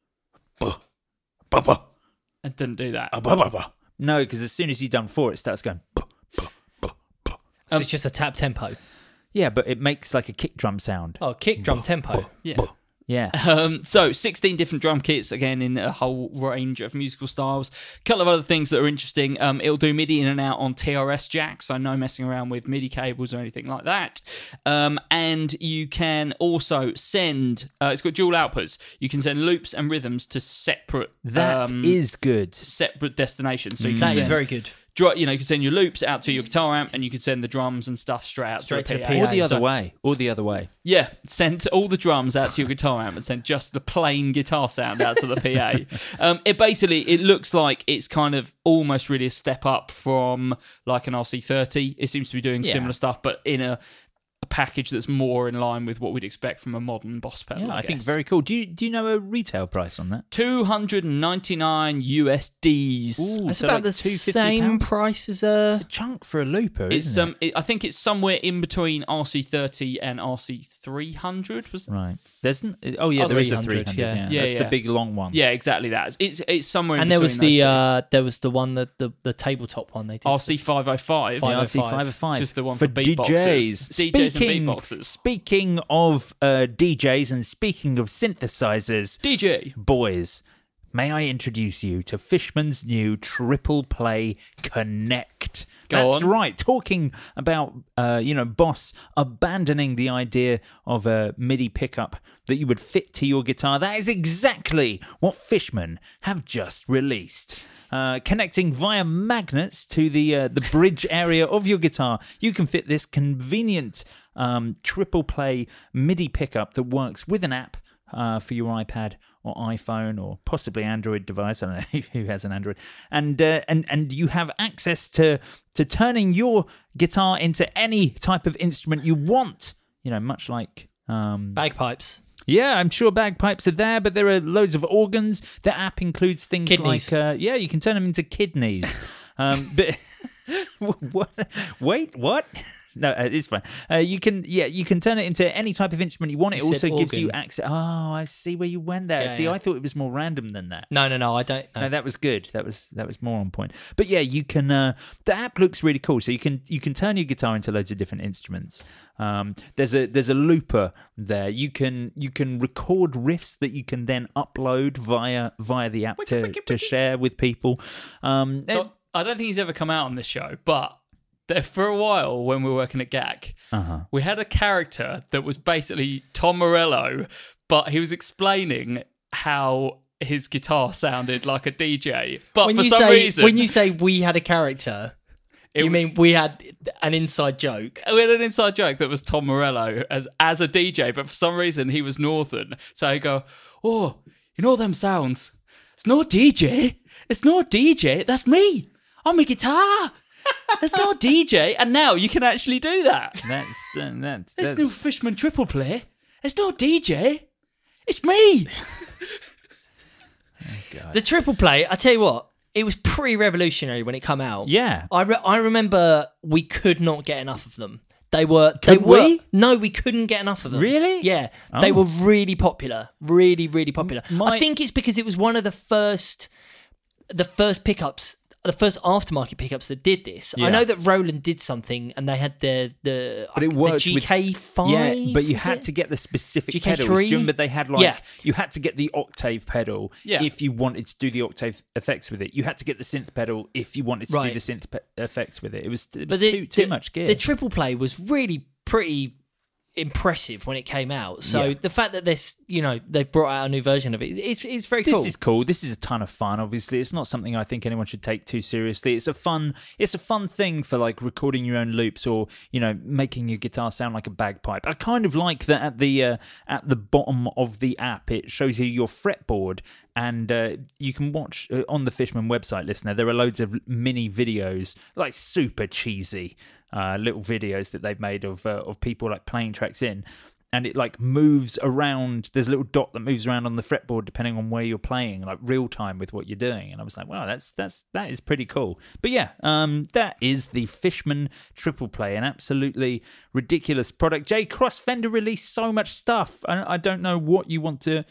E: buh, buh, buh,
G: it didn't do that.
E: buh, buh, buh. No, because as soon as you've done four, it starts going. Buh, buh, buh, buh.
F: So it's just a tap tempo.
E: Yeah, but it makes like a kick drum sound.
F: Oh, kick drum tempo.
G: Yeah.
E: Yeah.
G: Um, so sixteen different drum kits, again, in a whole range of musical styles. A couple of other things that are interesting. Um, it'll do MIDI in and out on T R S jacks, so no messing around with MIDI cables or anything like that. Um, and you can also send, uh, it's got dual outputs. You can send loops and rhythms to separate
E: That
G: um,
E: is good.
G: separate destinations. So you can
F: That is
G: send,
F: very good.
G: dr- you know, you can send your loops out to your guitar amp, and you can send the drums and stuff straight out
F: Straight
G: to
F: to
G: the
F: the
G: P A.
F: P A.
E: Or the other
G: So-
E: way. Or the other way.
G: Yeah, send all the drums out to your guitar amp and send just the plain guitar sound out to the P A. um, it basically, it looks like it's kind of almost really a step up from like an R C thirty. It seems to be doing
E: Yeah.
G: similar stuff, but in a, a package that's more in line with what we'd expect from a modern Boss pedal.
E: Yeah, I,
G: I,
E: think
G: guess.
E: very cool. Do you do you know a retail price on that?
G: two hundred ninety-nine U S Ds.
E: Ooh,
F: That's
E: so
F: about
E: like
F: the
E: two hundred fifty
F: same
E: pounds?
F: price as a.
E: It's a chunk for a looper,
G: It's
E: isn't
G: um, it, I think it's somewhere in between R C thirty and R C three hundred. Was
E: it? Right. There's n- oh yeah,
F: Oh,
E: there is a
F: three hundred,
E: three hundred.
F: yeah.
E: Yeah,
G: Yeah,
E: that's
G: yeah.
E: the big long one.
G: Yeah, exactly that. It's it's somewhere in
F: And there
G: between
F: was the
G: those two.
F: uh, there was the one that the, the tabletop one they did.
G: R C five oh five.
E: The R C five oh five.
G: Just the one
E: for
G: for beatboxers.
E: D Js.
G: D Js and
E: Speaking-
G: beatboxers.
E: Speaking of uh, D Js and speaking of synthesizers,
G: D J.
E: boys, may I introduce you to Fishman's new Triple Play Connect?
G: Go
E: That's
G: on.
E: right. Talking about, uh, you know, Boss abandoning the idea of a MIDI pickup that you would fit to your guitar. That is exactly what Fishman have just released. Uh, connecting via magnets to the uh, the bridge area of your guitar, you can fit this convenient um, triple play MIDI pickup that works with an app uh, for your iPad or iPhone or possibly Android device. I don't know who has an Android, and uh, and and you have access to to turning your guitar into any type of instrument you want. You know, much like um,
F: bagpipes.
E: yeah, I'm sure bagpipes are there, but there are loads of organs. The app includes things
F: Kidneys.
E: like, uh, yeah, you can turn them into kidneys. um, but what? Wait, what? No, uh, it's fine. Uh, you can, yeah, you can turn it into any type of instrument you want. It
F: You
E: also
F: said
E: gives you
F: organ.
E: access. Oh, I see where you went there.
F: Yeah,
E: see,
F: yeah.
E: I thought it was more random than that.
F: No, no, no. I don't. No.
E: No, that was good. That was that was more on point. But yeah, you can. Uh, the app looks really cool. So you can you can turn your guitar into loads of different instruments. Um, there's a there's a looper there. You can you can record riffs that you can then upload via via the app to, to share with people. Um,
G: So I don't think he's ever come out on this show, but there, for a while when we were working at G A C,
E: uh-huh.
G: we had a character that was basically Tom Morello, but he was explaining how his guitar sounded like a D J. But
F: when
G: for
F: you
G: some
F: say
G: reason,
F: when you say we had a character,
G: it
F: you
G: was-
F: mean we had an inside joke?
G: we had an inside joke that was Tom Morello as as a D J, but for some reason he was Northern. So he'd go, "Oh, you know them sounds? It's no D J. It's no D J. That's me. I'm a guitar. There's no D J." And now you can actually do that.
E: That's uh, that's,
G: It's
E: that's
G: no Fishman triple play. It's no D J. It's me.
F: The triple play. I tell you what, it was pretty revolutionary when it come out.
E: yeah.
F: I re- I remember we could not get enough of them. They were. They
E: Could
F: were.
E: we?
F: No, we couldn't get enough of them.
E: Really?
F: Yeah. They
E: Oh.
F: were really popular. Really, really popular.
E: My-
F: I think it's because it was one of the first, the first pickups the first aftermarket pickups that did this.
E: Yeah.
F: I know that Roland did something, and they had the the,
E: But it
F: the
E: worked
F: G K five.
E: Yeah, but you
F: was
E: had
F: it?
E: to get the specific
F: G K
E: pedals.
F: three?
E: Do you remember they had like
F: Yeah.
E: you had to get the octave pedal
G: Yeah.
E: if you wanted to do the octave effects with it. You had to get the synth pedal if you wanted to
F: Right.
E: do the synth pe- effects with it. It was, it was
F: But the,
E: too too
F: the-
E: much gear.
F: The triple play was really pretty impressive when it came out. So
E: Yeah.
F: the fact that this, you know, they've brought out a new version of it is is very
E: This
F: cool.
E: is cool. This is a ton of fun. Obviously, it's not something I think anyone should take too seriously. It's a fun, it's a fun thing for like recording your own loops or you know making your guitar sound like a bagpipe. I kind of like that at the uh, at the bottom of the app it shows you your fretboard, and uh, you can watch uh, on the Fishman website. Listener, there are loads of mini videos, like super cheesy uh, little videos that they've made of uh, of people like playing tracks in. And it like moves around. There's a little dot that moves around on the fretboard depending on where you're playing, like real time with what you're doing. And I was like, wow, that's that's that is pretty cool. But yeah, um, that is the Fishman Triple Play, an absolutely ridiculous product. Jay, Cross Fender released so much stuff. I, I don't know what you want to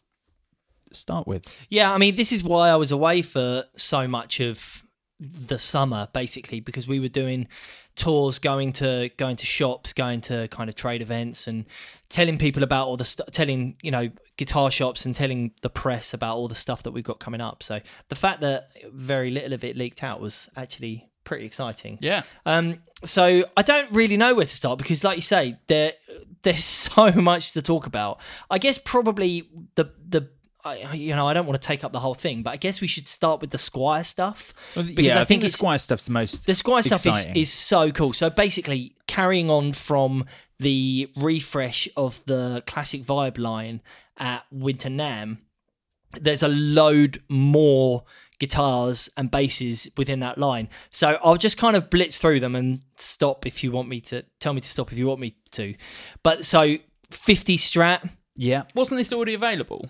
E: start with.
F: Yeah, I mean, this is why I was away for so much of the summer, basically, because we were doing tours, going to going to shops, going to kind of trade events, and telling people about all the stuff, telling you know guitar shops and telling the press about all the stuff that we've got coming up. So the fact that very little of it leaked out was actually pretty exciting.
G: Yeah.
F: Um. So I don't really know where to start because, like you say, there there's so much to talk about. I guess probably the the. I, you know, I don't want to take up the whole thing, but I guess we should start with the Squire stuff.
E: Well,
F: because
E: yeah, I,
F: I
E: think,
F: think
E: the
F: it's,
E: Squire stuff's the most
F: the Squire stuff is,
E: exciting.
F: is so cool. So basically, carrying on from the refresh of the Classic Vibe line at Winter NAMM, there's a load more guitars and basses within that line. So I'll just kind of blitz through them and stop if you want me to. Tell me to stop if you want me to. But so fifty Strat.
E: Yeah.
G: Wasn't this already available?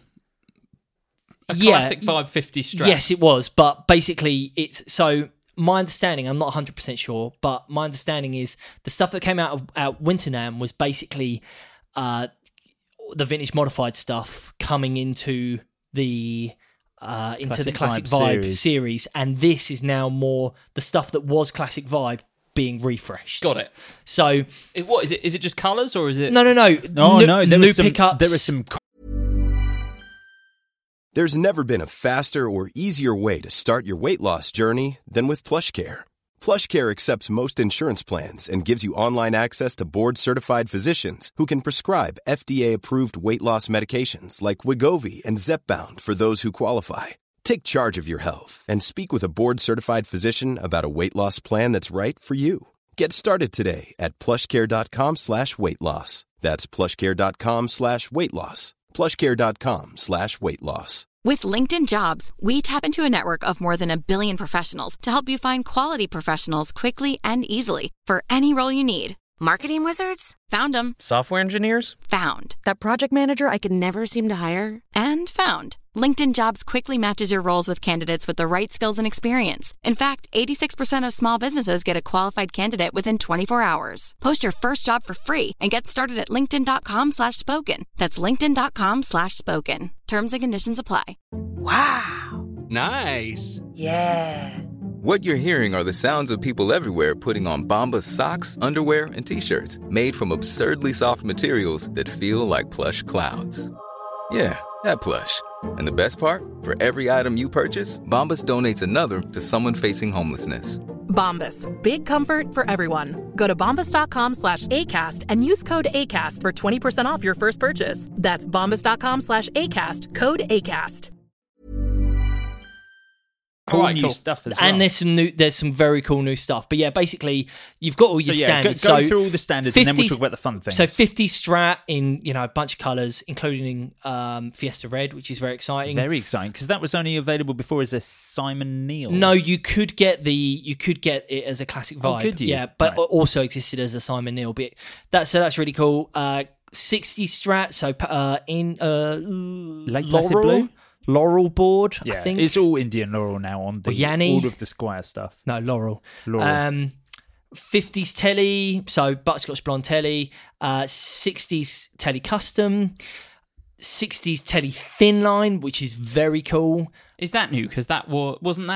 G: A
F: Yeah,
G: classic Vibe fifty Strat.
F: Yes, it was, but basically it's so my understanding, I'm not one hundred percent sure, but my understanding is the stuff that came out of out Winter NAMM was basically uh, the vintage modified stuff coming into the uh, into the
E: Classic
F: Classic
E: Vibe
F: Vibe,
E: series.
F: series, and this is now more the stuff that was Classic Vibe being refreshed.
G: Got it.
F: So
G: It, what is it? Is it just colours or is it?
F: no, no, no,
E: Oh
F: new,
E: no, there
F: new
E: was some.
F: pickups.
E: There was some.
B: There's never been a faster or easier way to start your weight loss journey than with PlushCare. PlushCare accepts most insurance plans and gives you online access to board-certified physicians who can prescribe F D A-approved weight loss medications like Wegovy and Zepbound for those who qualify. Take charge of your health and speak with a board-certified physician about a weight loss plan that's right for you. Get started today at plushcare.com slash weight loss. That's plushcare.com slash weight loss. plushcare.com slash weight loss.
A: With LinkedIn Jobs, we tap into a network of more than a billion professionals to help you find quality professionals quickly and easily for any role you need. Marketing wizards? Found them.
H: Software engineers?
A: Found. That project manager I could never seem to hire? And found. LinkedIn Jobs quickly matches your roles with candidates with the right skills and experience. In fact, eighty-six percent of small businesses get a qualified candidate within twenty-four hours. Post your first job for free and get started at linkedin.com slash spoken. That's linkedin.com slash spoken. Terms and conditions apply.
I: Wow.
J: Nice.
I: Yeah.
J: What you're hearing are the sounds of people everywhere putting on Bombas socks, underwear, and T-shirts made from absurdly soft materials that feel like plush clouds. Yeah, that plush. And the best part? For every item you purchase, Bombas donates another to someone facing homelessness.
D: Bombas. Big comfort for everyone. Go to bombas.com slash ACAST and use code ACAST for twenty percent off your first purchase. That's bombas.com slash ACAST. Code ACAST.
E: Cool
G: Alright,
E: new
G: cool.
E: stuff as well.
F: And there's some new, there's some very cool new stuff. But yeah, basically you've got all your
E: so yeah, go, go
F: standards. so
E: through all the standards and then we'll
F: fifty
E: talk about the fun things.
F: So fifty Strat in you know a bunch of colours, including um, Fiesta Red, which is very exciting.
E: Very exciting because that was only available before as a Simon Neil.
F: No, you could get the you could get it as a classic
E: Oh,
F: vibe.
E: could you?
F: Yeah, but
E: Right.
F: also existed as a Simon Neil. But that's so that's really cool. Uh, sixty Strat. So uh, in uh,
E: Lake Placid
F: Laurel,
E: Blue?
F: Laurel board.
E: Yeah,
F: I think
E: it's all Indian Laurel now on the
F: Or Yanni.
E: all of the Squire stuff.
F: No, Laurel.
E: Laurel.
F: Um, fifties Telly, so Butterscotch Blonde Telly. Uh, sixties Telly Custom. sixties Telly Thin Line, which is very cool.
G: Is that new? Because that wa- wasn't that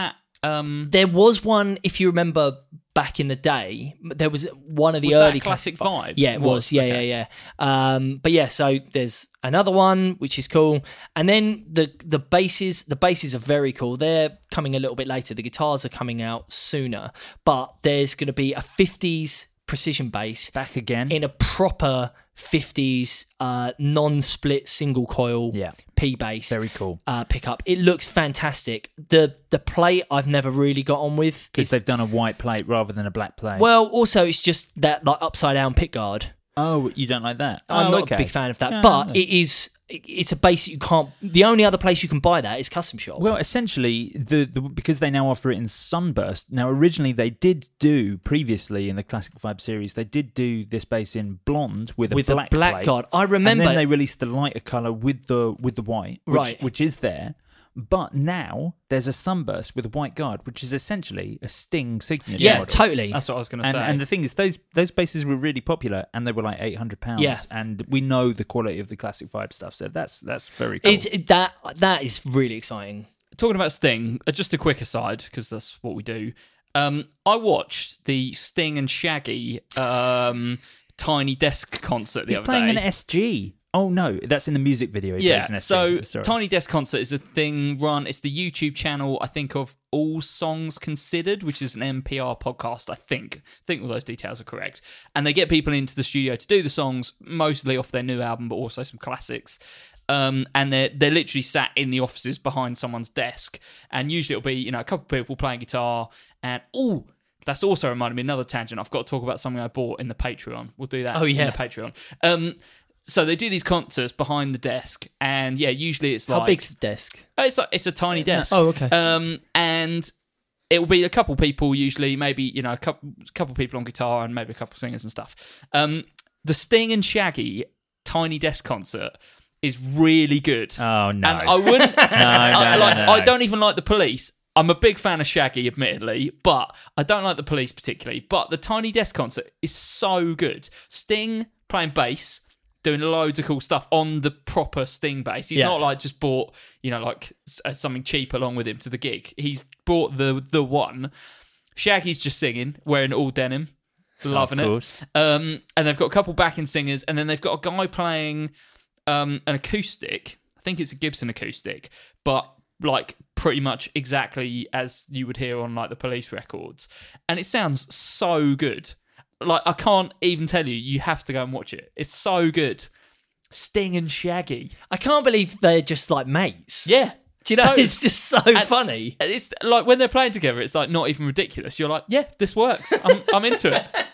G: Um,
F: There was one, if you remember back in the day, there was one of the
G: Was that
F: early
G: Classic Vibe?
F: Yeah, it was.
G: Was,
F: Yeah,
G: okay.
F: yeah, yeah. Um, but yeah, so there's another one which is cool, and then the the basses. The basses are very cool. They're coming a little bit later. The guitars are coming out sooner, but there's going to be a fifties precision bass
E: Back again.
F: in a proper fifties uh, non-split single coil
E: Yeah.
F: P bass.
E: Very cool.
F: Uh, pickup. It looks fantastic. The the plate I've never really got on with.
E: Because
F: Is,
E: they've done a white plate rather than a black plate.
F: well, also it's just that like upside down pick guard.
E: oh, you don't like that?
F: I'm
E: oh,
F: not
E: okay.
F: a big fan of that,
E: No,
F: but
E: no.
F: it is. It's a bass that you can't. The only other place you can buy that is Custom Shop.
E: Well, essentially, the, the because they now offer it in Sunburst. Now, originally they did do previously in the Classic Vibe series, they did do this bass in blonde with a
F: with
E: black
F: a black
E: plate.
F: guard. I remember.
E: And then they released the lighter color with the with the white, which,
F: Right.
E: which is there. But now there's a Sunburst with a white guard, which is essentially a Sting signature
F: yeah,
E: model.
F: totally.
G: That's what I was going to
E: And,
G: say.
E: and the thing is, those those basses were really popular, and they were like eight hundred pounds.
F: Yeah.
E: And we know the quality of the Classic Vibe stuff, so that's that's very cool.
F: It's that that is really exciting.
G: Talking about Sting, uh, just a quick aside, because that's what we do. Um, I watched the Sting and Shaggy um, Tiny Desk concert the
E: He's
G: other
E: playing
G: day.
E: an S G. Oh no, that's in the music video. He plays an
G: Yeah,
E: S G.
G: so
E: Sorry.
G: Tiny Desk Concert is a thing run. It's the YouTube channel, I think, of All Songs Considered, which is an N P R podcast, I think. I think all those details are correct. And they get people into the studio to do the songs, mostly off their new album, but also some classics. Um, and they're, they're literally sat in the offices behind someone's desk. And usually it'll be, you know, a couple of people playing guitar. And, oh, that's also reminded me of another tangent. I've got to talk about something I bought in the Patreon. We'll do that
F: Oh, yeah.
G: in the Patreon. Um, So they do these concerts behind the desk, and yeah, usually it's like
F: How big's the desk?
G: Oh, it's like, it's a tiny desk.
F: Oh, okay.
G: Um, and it will be a couple people usually, maybe you know a couple couple people on guitar and maybe a couple singers and stuff. Um, the Sting and Shaggy Tiny Desk concert is really good.
E: Oh no!
G: And I wouldn't.
E: no,
G: I,
E: no,
G: like,
E: no, no.
G: I don't even like the Police. I'm a big fan of Shaggy, admittedly, but I don't like the Police particularly. But the Tiny Desk concert is so good. Sting playing bass, doing loads of cool stuff on the proper Sting bass. He's
F: Yeah.
G: not like just bought, you know, like s- something cheap along with him to the gig. He's bought the the one. Shaggy's just singing, wearing all denim, loving
E: Of
G: it.
E: course.
G: Um, and they've got a couple backing singers, and then they've got a guy playing um, an acoustic. I think it's a Gibson acoustic, but like pretty much exactly as you would hear on like the Police records. And it sounds so good. Like, I can't even tell you. You have to go and watch it. It's so good. Sting and Shaggy.
F: I can't believe they're just like mates.
G: Yeah.
F: Do you know?
G: Totally.
F: It's just so
G: And-
F: funny.
G: And it's like when they're playing together, it's like not even ridiculous. You're like, yeah, this works. I'm, I'm into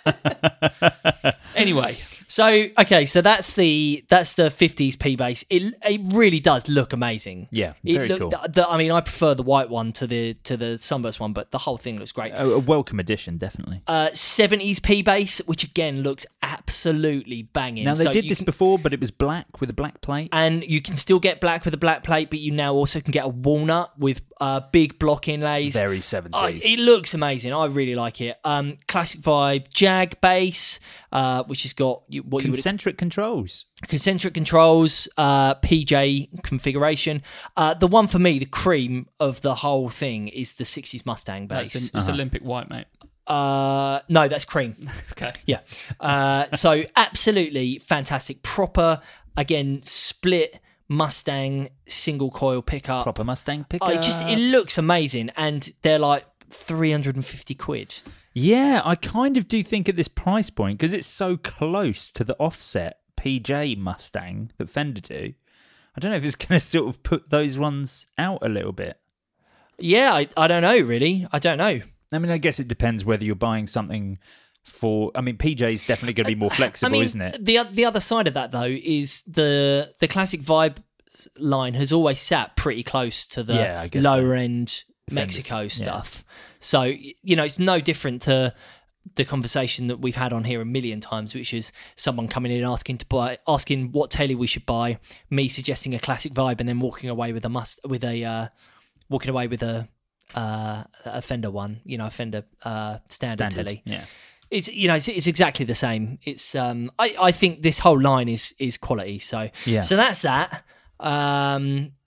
G: it. Anyway,
F: So okay, so that's the that's the fifties P bass. It it really does look amazing.
E: Yeah,
F: It
E: very
F: look-
E: cool.
F: the- the- I mean, I prefer the white one to the to the Sunburst one, but the whole thing looks great.
E: A, a welcome addition, definitely.
F: Uh, seventies P bass, which again looks absolutely banging.
E: Now they
F: So
E: did
F: you
E: this
F: can-
E: before, but it was black with a black plate.
F: and you can still get black with a black plate, but you now also can get a walnut with uh, big block inlays.
E: Very
F: Oh,
E: seventies.
F: it looks amazing. I really like it. Um, classic vibe Jag bass, uh, which has got you- what you would
E: Concentric controls.
F: concentric controls, uh, P J configuration. Uh, the one for me, the cream of the whole thing, is the sixties Mustang
G: that's
F: bass.
G: it's Olympic white, mate.
F: Uh, no, that's cream.
G: Okay.
F: Yeah. Uh, so absolutely fantastic. Proper, again, split Mustang single coil pickup.
E: Proper Mustang pickup.
F: Oh, it just it looks amazing, and they're like three hundred and fifty quid.
E: Yeah, I kind of do think at this price point, because it's so close to the offset P J Mustang that Fender do, I don't know if it's going to sort of put those ones out a little bit.
F: Yeah, I, I don't know really. I don't know.
E: I mean, I guess it depends whether you're buying something for... I mean, P J's definitely going to be more flexible,
F: I mean,
E: isn't it?
F: The the other side of that though is the the classic vibe line has always sat pretty close to the
E: Yeah, I guess
F: lower
E: so.
F: end
E: Fenders,
F: Mexico
E: yeah.
F: stuff. So you know, it's no different to the conversation that we've had on here a million times, which is someone coming in asking to buy, asking what Taylor we should buy, me suggesting a classic vibe, and then walking away with a must with a uh, walking away with a uh, a Fender one, you know, a Fender uh, standard,
E: Standard,
F: telly.
E: yeah.
F: It's you know it's, it's exactly the same. It's um I, I think this whole line is is quality. So
E: Yeah.
F: so that's that. Um,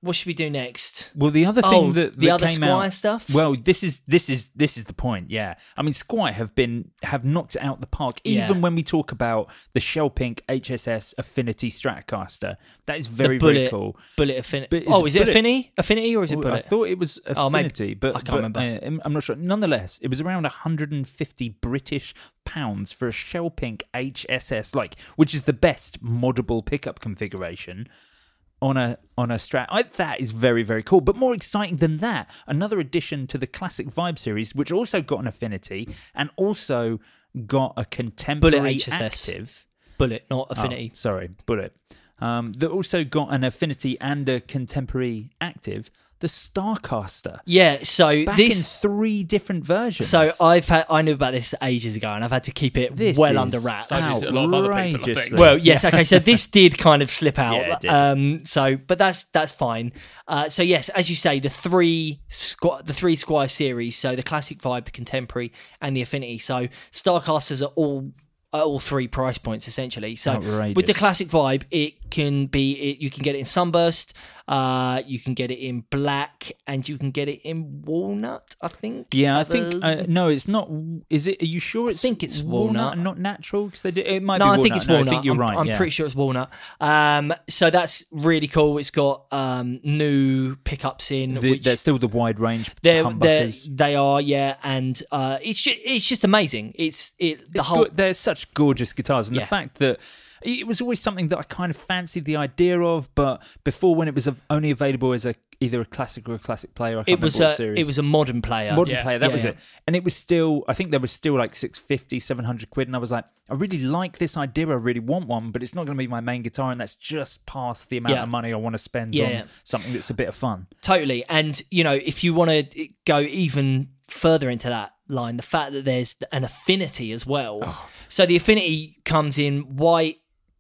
F: what should we do next?
E: Well, the other thing
F: Oh,
E: that,
F: the
E: that
F: other
E: came
F: Squire
E: out,
F: stuff?
E: Well, this is this is this is the point. Yeah, I mean, Squire have been have knocked it out the park.
F: Yeah.
E: Even when we talk about the Shell Pink H S S Affinity Stratocaster, that is
F: The
E: very
F: bullet,
E: very cool.
F: Bullet Affinity.
E: But is
F: Oh,
E: it
F: is it
E: Bullet?
F: Affinity? Affinity or is it
E: Well,
F: Bullet?
E: I thought it was
F: Oh, maybe-
E: Affinity, but
F: I can't
E: but,
F: remember.
E: uh, I'm not sure. Nonetheless, it was around one hundred fifty British pounds for a Shell Pink H S S, like which is the best moddable pickup configuration on a on a Strat. I, that is very very cool. But more exciting than that, another addition to the Classic Vibe series, which also got an Affinity and also got a contemporary
F: Bullet H S S.
E: active.
F: Bullet, not
E: Oh,
F: Affinity.
E: sorry, Bullet. Um, that also got an Affinity and a contemporary active. The Starcaster.
F: Yeah, so
E: Back
F: this
E: in three different versions.
F: So I've had I knew about this ages ago, and I've had to keep it
E: This
F: well
E: is
F: under wraps.
G: So did a lot of other people, I
E: outrageous,
G: think.
E: though.
F: Well, yes, okay. So this did kind of slip out.
E: Yeah, it did.
F: Um, so, but that's that's fine. Uh, so yes, as you say, the three squ- the three Squire series. So the Classic Vibe, the Contemporary, and the Affinity. So Starcasters are all are all three price points essentially. So
E: Outrageous.
F: with the Classic Vibe, it can be it, you can get it in Sunburst, uh, you can get it in Black, and you can get it in Walnut. I think.
E: Yeah, I
F: Other-
E: think uh, no, it's not. Is it? Are you sure it's?
F: think it's
E: walnut,
F: walnut.
E: and not natural? Because they do, it might
F: No,
E: be
F: I
E: walnut.
F: think it's
E: No,
F: walnut.
E: I think you're
F: I'm,
E: right.
F: I'm
E: yeah.
F: pretty sure it's walnut. Um, so that's really cool. It's got um, new pickups in.
E: The,
F: which
E: they're still the wide range
F: they're, they're,
E: humbuckers.
F: they are, yeah, and uh, it's just it's just amazing. It's it the
E: It's
F: whole
E: good. They're such gorgeous guitars, and
F: Yeah.
E: the fact that it was always something that I kind of fancied the idea of, but before when it was av- only available as a either a classic or a classic player, I can't
F: it was
E: remember what
F: a
E: series.
F: it was a modern player.
E: Modern
G: Yeah.
E: player, that
F: Yeah,
E: was
F: yeah.
E: it. And it was still, I think there was still like six fifty, seven hundred quid. And I was like, I really like this idea. I really want one, but it's not going to be my main guitar. And that's just past the amount
F: Yeah.
E: of money I want to spend
F: Yeah.
E: on something that's a bit of fun.
F: Totally. And, you know, if you want to go even further into that line, the fact that there's an Affinity as well.
E: Oh.
F: So the Affinity comes in white,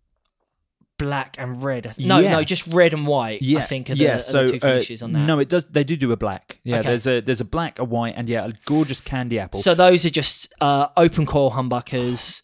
F: black, and red. No,
E: Yeah.
F: no, just red and white,
E: Yeah,
F: I think, are the,
E: yeah.
F: are
E: So
F: the two
E: uh,
F: finishes on that.
E: no, it does. They do do a black. Yeah,
F: Okay.
E: there's a there's a black, a white, and yeah, a gorgeous candy apple.
F: So those are just uh, open coil humbuckers.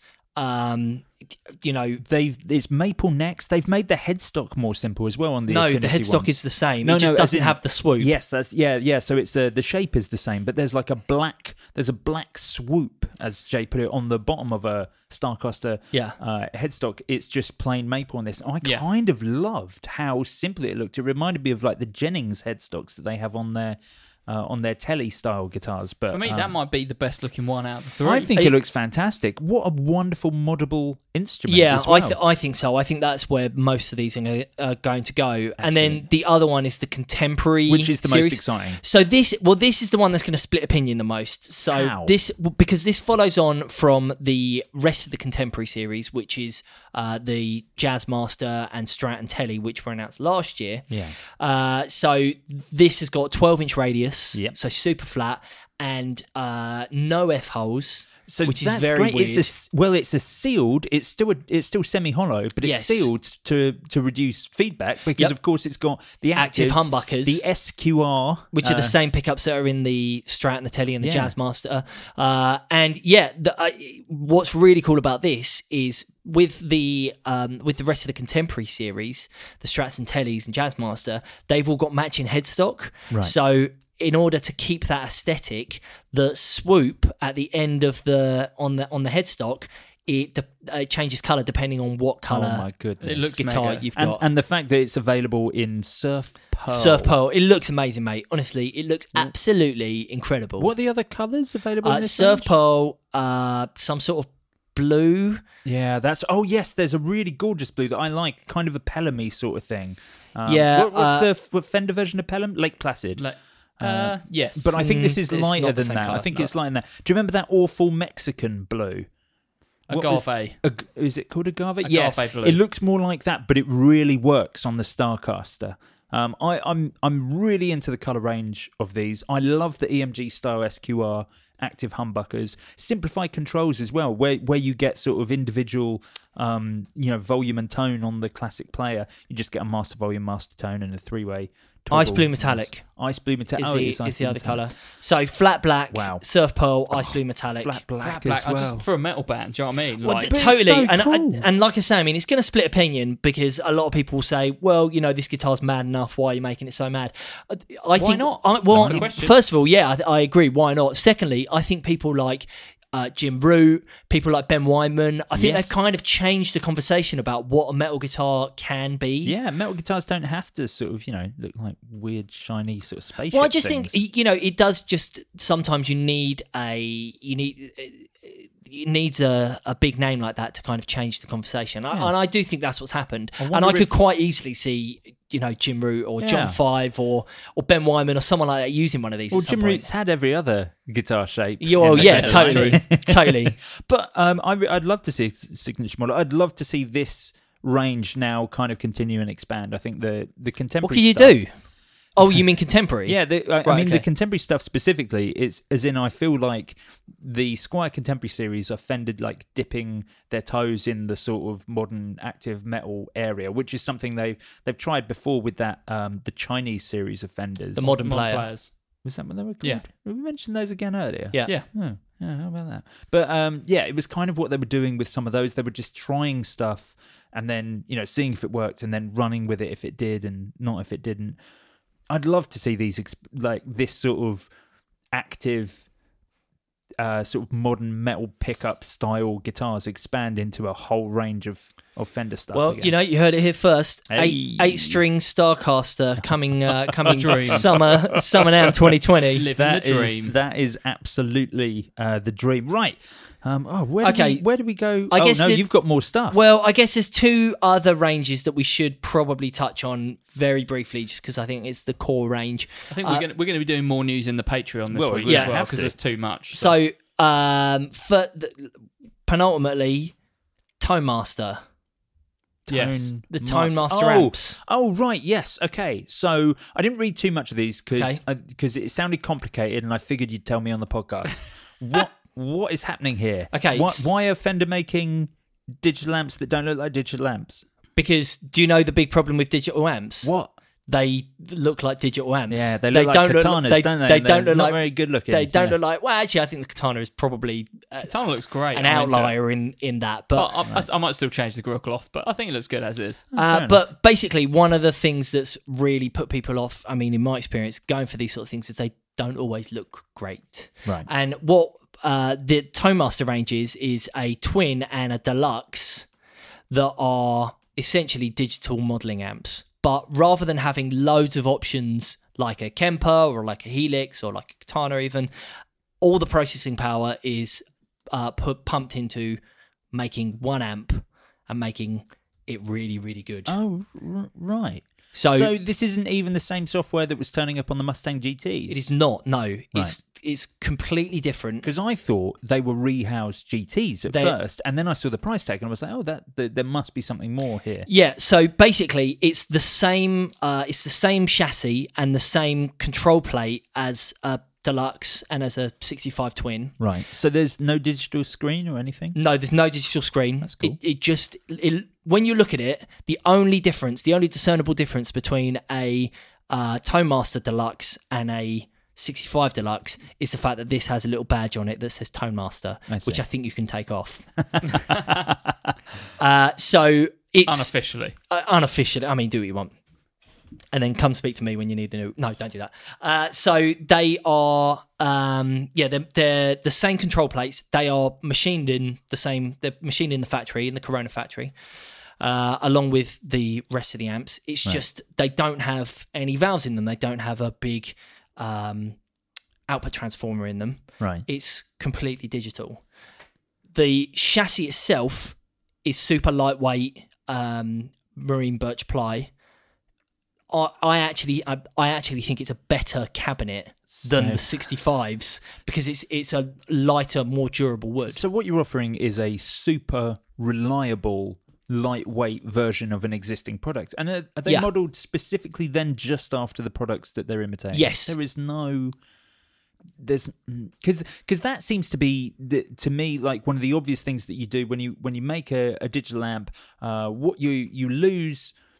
F: Um, you know,
E: they've it's maple necks. They've made the headstock more simple as well on the
F: no,
E: Affinity
F: the headstock
E: ones.
F: is the same.
E: No,
F: it just
E: no, as
F: doesn't
E: in-
F: have the swoop.
E: Yes, that's yeah, yeah. So it's uh, the shape is the same, but there's like a black, there's a black swoop, as Jay put it, on the bottom of a Starcaster
F: Yeah.
E: uh, headstock. It's just plain maple on this. I
G: Yeah.
E: kind of loved how simple it looked. It reminded me of like the Jennings headstocks that they have on their uh, on their telly style guitars. But
G: For me,
E: um,
G: that might be the best looking one out of the three.
E: I think
F: It-
E: it looks fantastic. What a wonderful moddable instrument.
F: Yeah,
E: as well.
F: I th- I think so. I think that's where most of these are gonna- are going to go. And then the other one is the Contemporary,
E: Which is the most
F: series.
E: exciting.
F: So this, well, this is the one that's going to split opinion the most. So
E: How?
F: this, because this follows on from the rest of the Contemporary series, which is uh, the Jazzmaster and Strat and Telly, which were announced last year.
E: Yeah.
F: Uh, so this has got twelve inch radius,
E: Yep.
F: so super flat, and uh, no F holes.
E: So
F: which is
E: that's
F: very
E: great.
F: weird.
E: It's a, s- well, it's a sealed. It's still a, it's still semi-hollow, but it's
F: Yes.
E: sealed to to reduce feedback because,
F: Yep.
E: of course, it's got the
F: Active
E: active,
F: humbuckers.
E: the S Q R,
F: Which are
E: uh,
F: the same pickups that are in the Strat and the Telly and the
E: Yeah.
F: Jazzmaster. Uh, and yeah, the, uh, what's really cool about this is with the um, with the rest of the Contemporary series, the Strats and Tellys and Jazzmaster, they've all got matching headstock.
E: Right.
F: So in order to keep that aesthetic, the swoop at the end of the on the on the headstock, it, de- uh, it changes color depending on what color
E: Oh my goodness!
G: It looks
F: guitar
G: mega.
F: you've
E: and,
F: got.
E: and the fact that it's available in Surf Pearl.
F: Surf Pearl. It looks amazing, mate. Honestly, it looks absolutely incredible.
E: What are the other colours available? in
F: Uh,
E: this
F: Surf
E: range?
F: Pearl, uh, some sort of blue.
E: Yeah, that's. Oh yes, there's a really gorgeous blue that I like, kind of a Pelham-y sort of thing. Um,
F: Yeah,
E: what, what's
F: uh,
E: the f- what Fender version of Pelham? Lake Placid.
G: Like, uh, yes.
E: But I think this
F: Mm,
E: is
F: it's
E: lighter
F: not the
E: than
F: same
E: that. I
F: colour,
E: think
F: no.
E: it's lighter than that. Do you remember that awful Mexican blue? What was-
G: Agave.
E: Ag- is it called agave?
G: Agave
E: Yes,
G: blue.
E: it looks more like that, but it really works on the Starcaster. Um, I, I'm I'm really into the color range of these. I love the E M G style S Q R active humbuckers, simplified controls as well, where where you get sort of individual, um, you know, volume and tone on the classic player. You just get a master volume, master tone, and a three way toggle
F: Ice blue
E: ones.
F: metallic.
E: Ice blue metallic.
F: Is
E: Oh,
F: the,
E: it's ice
F: is the
E: blue
F: other
E: metallic.
F: colour. So flat black,
E: Wow.
F: surf pearl, ice
E: Oh,
F: blue metallic.
E: Flat black,
G: Flat black,
E: as
G: I
E: well.
G: just for a metal band. Do you know what I mean?
F: Well,
G: Like,
F: d-
E: But it's
F: totally,
E: so
F: and,
E: cool.
F: and and like I say, I mean, it's going to split opinion because a lot of people will say, "Well, you know, this guitar's mad enough. Why are you making it so mad?" I
G: Why
F: think,
G: not?
F: I, well,
G: That's the question.
F: first of all, yeah, I, I agree. Why not? Secondly, I think people like uh, Jim Root, people like Ben Wyman, I think
E: Yes.
F: they've kind of changed the conversation about what a metal guitar can be.
E: Yeah, metal guitars don't have to sort of, you know, look like weird, shiny sort of spaceship
F: Well, I just
E: things.
F: think you know it does. Just sometimes you need a you need it needs a, a big name like that to kind of change the conversation, I,
E: Yeah.
F: and I do think that's what's happened.
E: I
F: And
E: wonder
F: I could
E: if-
F: quite easily see you know Jim Root or John
E: Yeah.
F: Five or or Ben Wyman or someone like that using one of these.
E: Well,
F: at some
E: Jim
F: point.
E: Root's had every other guitar shape.
F: Yeah, well,
E: in the
F: yeah,
E: industry.
F: totally, totally.
E: But um, I, I'd love to see a signature model. I'd love to see this range now kind of continue and expand. I think the the contemporary.
F: What can you
E: stuff,
F: do? Oh, you mean contemporary?
E: Yeah, the, I, I
F: Right,
E: mean
F: okay.
E: the contemporary stuff specifically is as in I feel like the Squire Contemporary series are Fender like dipping their toes in the sort of modern active metal area, which is something they've they've tried before with that um, the Chinese series of Fenders.
F: the modern
G: Mod
F: player.
G: players.
E: Was that what they were called?
G: Yeah.
E: We mentioned those again earlier.
F: Yeah.
G: Yeah.
E: Oh, yeah, how about that? But um, yeah, it was kind of what they were doing with some of those. They were just trying stuff and then, you know, seeing if it worked and then running with it if it did and not if it didn't. I'd love to see these, exp- like this sort of active, uh, sort of modern metal pickup style guitars expand into a whole range of, of Fender stuff.
F: Well,
E: again.
F: you know, you heard it here first.
E: Hey.
F: Eight eight string Starcaster coming uh, coming
G: dream.
F: summer summer now twenty twenty.
G: Living
E: That
G: the
E: is
G: dream.
E: that is absolutely uh, the dream, right? Um, oh, where do
F: Okay.
E: we, where do we go?
F: I
E: oh
F: guess
E: no,
F: the-
E: you've got more stuff.
F: Well, I guess there's two other ranges that we should probably touch on very briefly, just because I think it's the core range.
G: I think we're
F: Uh,
G: going we're going to be doing more news in the Patreon this
E: Well,
G: week
F: yeah,
G: as well
E: have
G: because
E: to.
G: there's too much.
F: So, um, for the, penultimately, Tone Master,
G: yes.
E: Tone
F: the
E: Mas-
F: Tone Master
E: oh,
F: amps.
E: Oh, right, yes, okay. So I didn't read too much of these because
F: Okay.
E: because it sounded complicated, and I figured you'd tell me on the podcast. what what is happening here?
F: Okay,
E: why,
F: it's-
E: why are Fender making digital amps that don't look like digital amps?
F: Because do you know the big problem with digital amps?
E: What?
F: They look like digital amps.
E: Yeah, they look like katanas,
F: they,
E: don't they?
F: They
E: And
F: don't
E: they're
F: look
E: not
F: like
E: very good looking.
F: They don't
E: yeah.
F: look like. Well, actually, I think the katana is probably uh,
G: Katana looks great.
F: an
G: I'm into it.
F: outlier in in that,
G: But
F: but.
G: I, I, I might still change the grill cloth, but I think it looks good as is.
F: Uh,
E: fair
F: but basically, one of the things that's really put people off, I mean, in my experience, going for these sort of things is they don't always look great.
E: Right.
F: And what uh, the Tone Master range is, is a twin and a deluxe that are essentially digital modelling amps. But rather than having loads of options like a Kemper or like a Helix or like a Katana even, all the processing power is uh, put, pumped into making one amp and making it really, really good.
E: Oh, r- right.
F: So,
E: So this isn't even the same software that was turning up on the Mustang G Ts?
F: it is not, no. It's it's completely different.
E: Because I thought they were rehoused G Ts at
F: They-
E: first, and then I saw the price tag and I was like, oh, that th- there must be something more here.
F: Yeah, so basically it's the same uh, it's the same chassis and the same control plate as a Deluxe and as a sixty-five Twin.
E: Right. So there's no digital screen or anything?
F: No, there's no digital screen.
E: That's cool.
F: It, it just it, when you look at it, the only difference, the only discernible difference between a uh, Tone Master Deluxe and a sixty-five Deluxe is the fact that this has a little badge on it that says Tone Master,
E: I see.
F: which I think you can take off. uh, so it's
G: Unofficially.
F: uh, unofficially. I mean, do what you want. And then come speak to me when you need a new. No, don't do that. Uh, so they are, um, yeah, they're, they're the same control plates. They are machined in the same. They're machined in the factory, in the Corona factory, uh, along with the rest of the amps. It's
E: Right.
F: just they don't have any valves in them. They don't have a big um, output transformer in them.
E: Right.
F: It's completely digital. The chassis itself is super lightweight, um, marine birch ply. I, I actually, I, I actually think it's a better cabinet than
E: So-
F: the sixty-fives because it's it's a lighter, more durable wood.
E: So what you're offering is a super reliable, lightweight version of an existing product. And are, are they
F: Yeah.
E: modelled specifically then just after the products that they're imitating?
F: Yes.
E: There is no... There's because because that seems to be the, to me like one of the obvious things that you do when you when you make a, a digital amp. Uh, what you you lose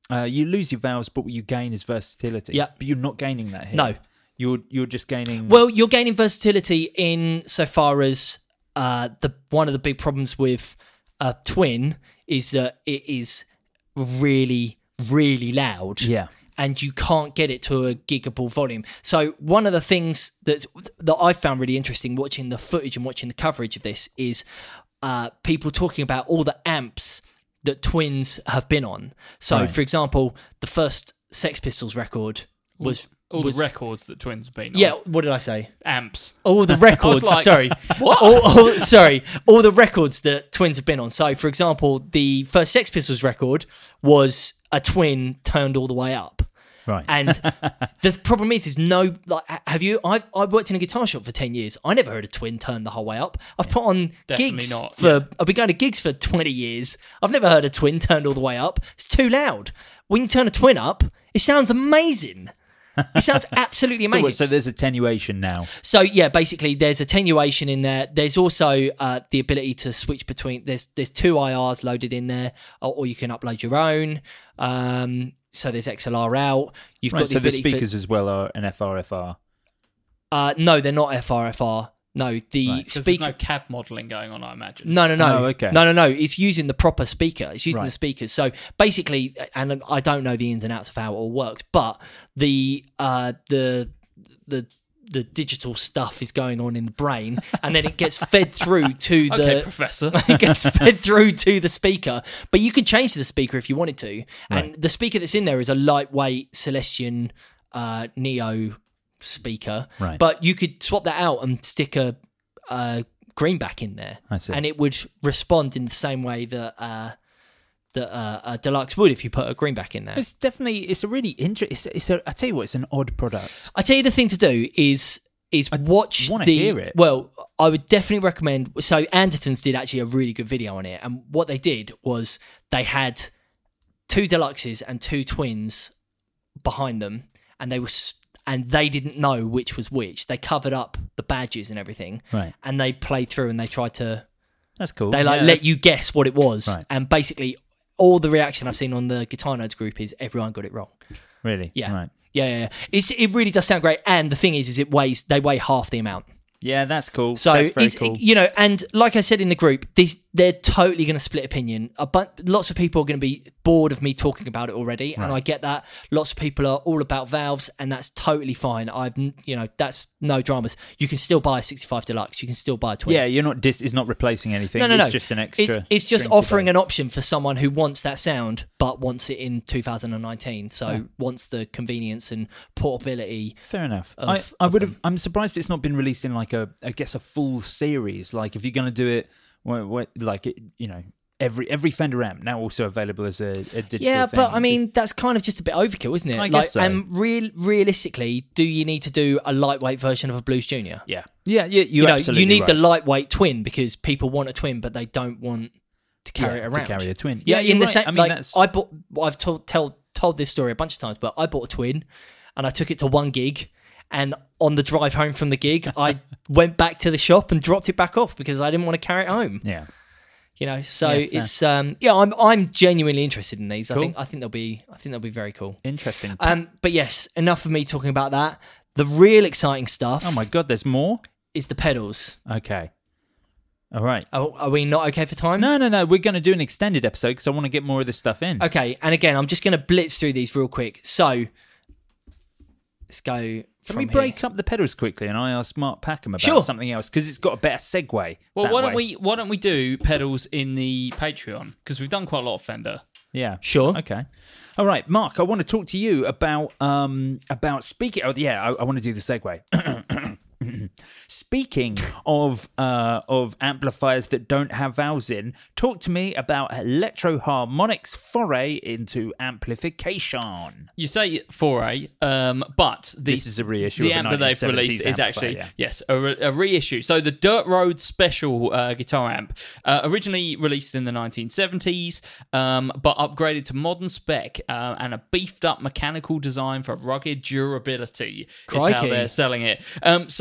E: uh, you lose your valves, but what you gain is versatility.
F: Yeah.
E: But you're not gaining that here.
F: No.
E: You're you're just gaining...
F: Well, you're gaining versatility in so far as uh, the one of the big problems with a twin is that it is really, really loud.
E: Yeah.
F: And you can't get it to a gigable volume. So one of the things that that I found really interesting watching the footage and watching the coverage of this is uh, people talking about all the amps that twins have been on. So,
E: Right.
F: for example, the first Sex Pistols record was...
G: All
F: was
G: the records that Twins have been on.
F: yeah, what did I say?
G: Amps.
F: All the records,
G: like,
F: sorry.
G: what?
F: All, all, sorry, all the records that Twins have been on. So, for example, the first Sex Pistols record was a twin turned all the way up.
E: Right.
F: And the problem is, is no, like, have you, I I worked in a guitar shop for ten years. I never heard a twin turn the whole way up. I've put on
G: Definitely
F: gigs
G: not,
F: for,
G: yeah.
F: I've been going to gigs for twenty years. I've never heard a twin turned all the way up. It's too loud. When you turn a twin up, it sounds amazing. It sounds absolutely
E: So,
F: amazing.
E: what, so there's attenuation now.
F: So yeah, basically there's attenuation in there. There's also uh, the ability to switch between. There's there's two I Rs loaded in there, or, or you can upload your own. Um, so there's X L R out. You've
E: Right,
F: got the
E: so the
F: ability
E: speakers
F: for,
E: as well are an F R F R.
F: Uh, no, they're not F R F R. No, the
G: Because there's
F: speaker.
G: no cab modelling going on, I imagine.
F: No, no, no.
E: Oh, okay.
F: No, no, no. It's using the proper speaker. It's using
E: Right.
F: the speakers. So basically, and I don't know the ins and outs of how it all works, but the uh, the the the digital stuff is going on in the brain, and then it gets fed through to the.
G: Okay, Professor.
F: It gets fed through to the speaker, but you can change the speaker if you wanted to. And
E: Right.
F: the speaker that's in there is a lightweight Celestion uh, Neo speaker,
E: Right.
F: but you could swap that out and stick a, a greenback in there,
E: I see.
F: and it would respond in the same way that uh, that uh, a deluxe would if you put a greenback in there.
E: It's definitely, it's a really interesting, it's, it's a, I tell you what, it's an odd product.
F: I tell you the thing to do is is watch
E: wanna
F: the.
E: hear it.
F: Well, I would definitely recommend. So Andertons did actually a really good video on it, and what they did was they had two deluxes and two twins behind them, and they were s- and they didn't know which was which. They covered up the badges and everything,
E: Right.
F: and they played through and they tried to.
E: That's cool.
F: They like
E: Yeah,
F: let
E: that's-
F: you guess what it was,
E: Right.
F: and basically all the reaction I've seen on the Guitar Nerds group is everyone got it wrong.
E: Really?
F: Yeah.
E: Right.
F: Yeah, yeah, yeah. It's, it really does sound great. And the thing is, is it weighs, they weigh half the amount.
E: Yeah, that's cool.
F: So
E: that's very
F: it's,
E: cool.
F: you know, and like I said in the group, this, they're totally going to split opinion. A bu- lots of people are going to be bored of me talking about it already, and I get that. Lots of people are all about valves, and that's totally fine. I've, n- you know, that's no dramas. You can still buy a sixty-five Deluxe. You can still buy a twin.
E: Yeah, you're not dis- it's not replacing anything.
F: No, no,
E: it's
F: no.
E: just an extra.
F: It's, it's just
E: string to
F: offering
E: bow.
F: an option for someone who wants that sound but wants it in two thousand nineteen. So
E: Yeah.
F: wants the convenience and portability.
E: Fair enough.
F: of-
E: I, I
F: of
E: would
F: them.
E: have. I'm surprised it's not been released in like a, I guess, a full series. Like if you're going to do it, wh- wh- like it, you know, every every Fender amp now also available as a, a digital.
F: Yeah,
E: thing.
F: but I mean that's kind of just a bit overkill, isn't it?
E: I
F: like,
E: guess so.
F: And real, realistically, do you need to do a lightweight version of a Blues Junior?
E: yeah, yeah, yeah.
F: You,
E: You're
F: know,
E: absolutely
F: you need
E: right.
F: the lightweight twin because people want a twin, but they don't want to carry
E: Yeah,
F: it
E: to
F: around.
E: carry a twin.
F: Yeah,
E: Yeah,
F: in
E: you're
F: the
E: right.
F: same.
E: I mean,
F: like
E: that's-
F: I bought. I've told tell, told this story a bunch of times, but I bought a twin, and I took it to one gig, and on the drive home from the gig, I went back to the shop and dropped it back off because I didn't want to carry it home.
E: Yeah.
F: You know, so
E: Yeah, fair.
F: it's um yeah, I'm I'm genuinely interested in these. I
E: Cool.
F: think I think they'll be I think they'll be very cool.
E: Interesting.
F: Um, but yes, enough of me talking about that. The real exciting stuff
E: oh my god, there's more.
F: is the pedals.
E: Okay. All right.
F: Are, are we not okay for time?
E: No, no, no. We're going to do an extended episode because I want to get more of this stuff in.
F: Okay, and again, I'm just going to blitz through these real quick. So let's go.
E: Can
F: from
E: we
F: here.
E: break up the pedals quickly and I ask Mark Packham about
F: Sure.
E: something else because it's got a better segue.
G: Well,
E: that
G: why don't
E: way.
G: we why don't we do pedals in the Patreon? Because we've done quite a lot of Fender.
E: Yeah.
F: Sure.
E: Okay. All right, Mark. I want to talk to you about um about speaking. Oh, yeah. I, I want to do the segue. Speaking of uh, of amplifiers that don't have valves in, talk to me about Electro Harmonix foray into amplification.
G: You say foray, um, but the,
E: This is a reissue
G: The
E: of a
G: amp that they've
E: nineteen seventies
G: released is
E: amplifier,
G: actually
E: yeah.
G: yes a, re- a reissue. So the Dirt Road Special uh, guitar amp, uh, originally released in the nineteen seventies, um, but upgraded to modern spec uh, and a beefed up mechanical design for rugged durability. Is how
F: Crikey.
G: they're selling it. Um, so it's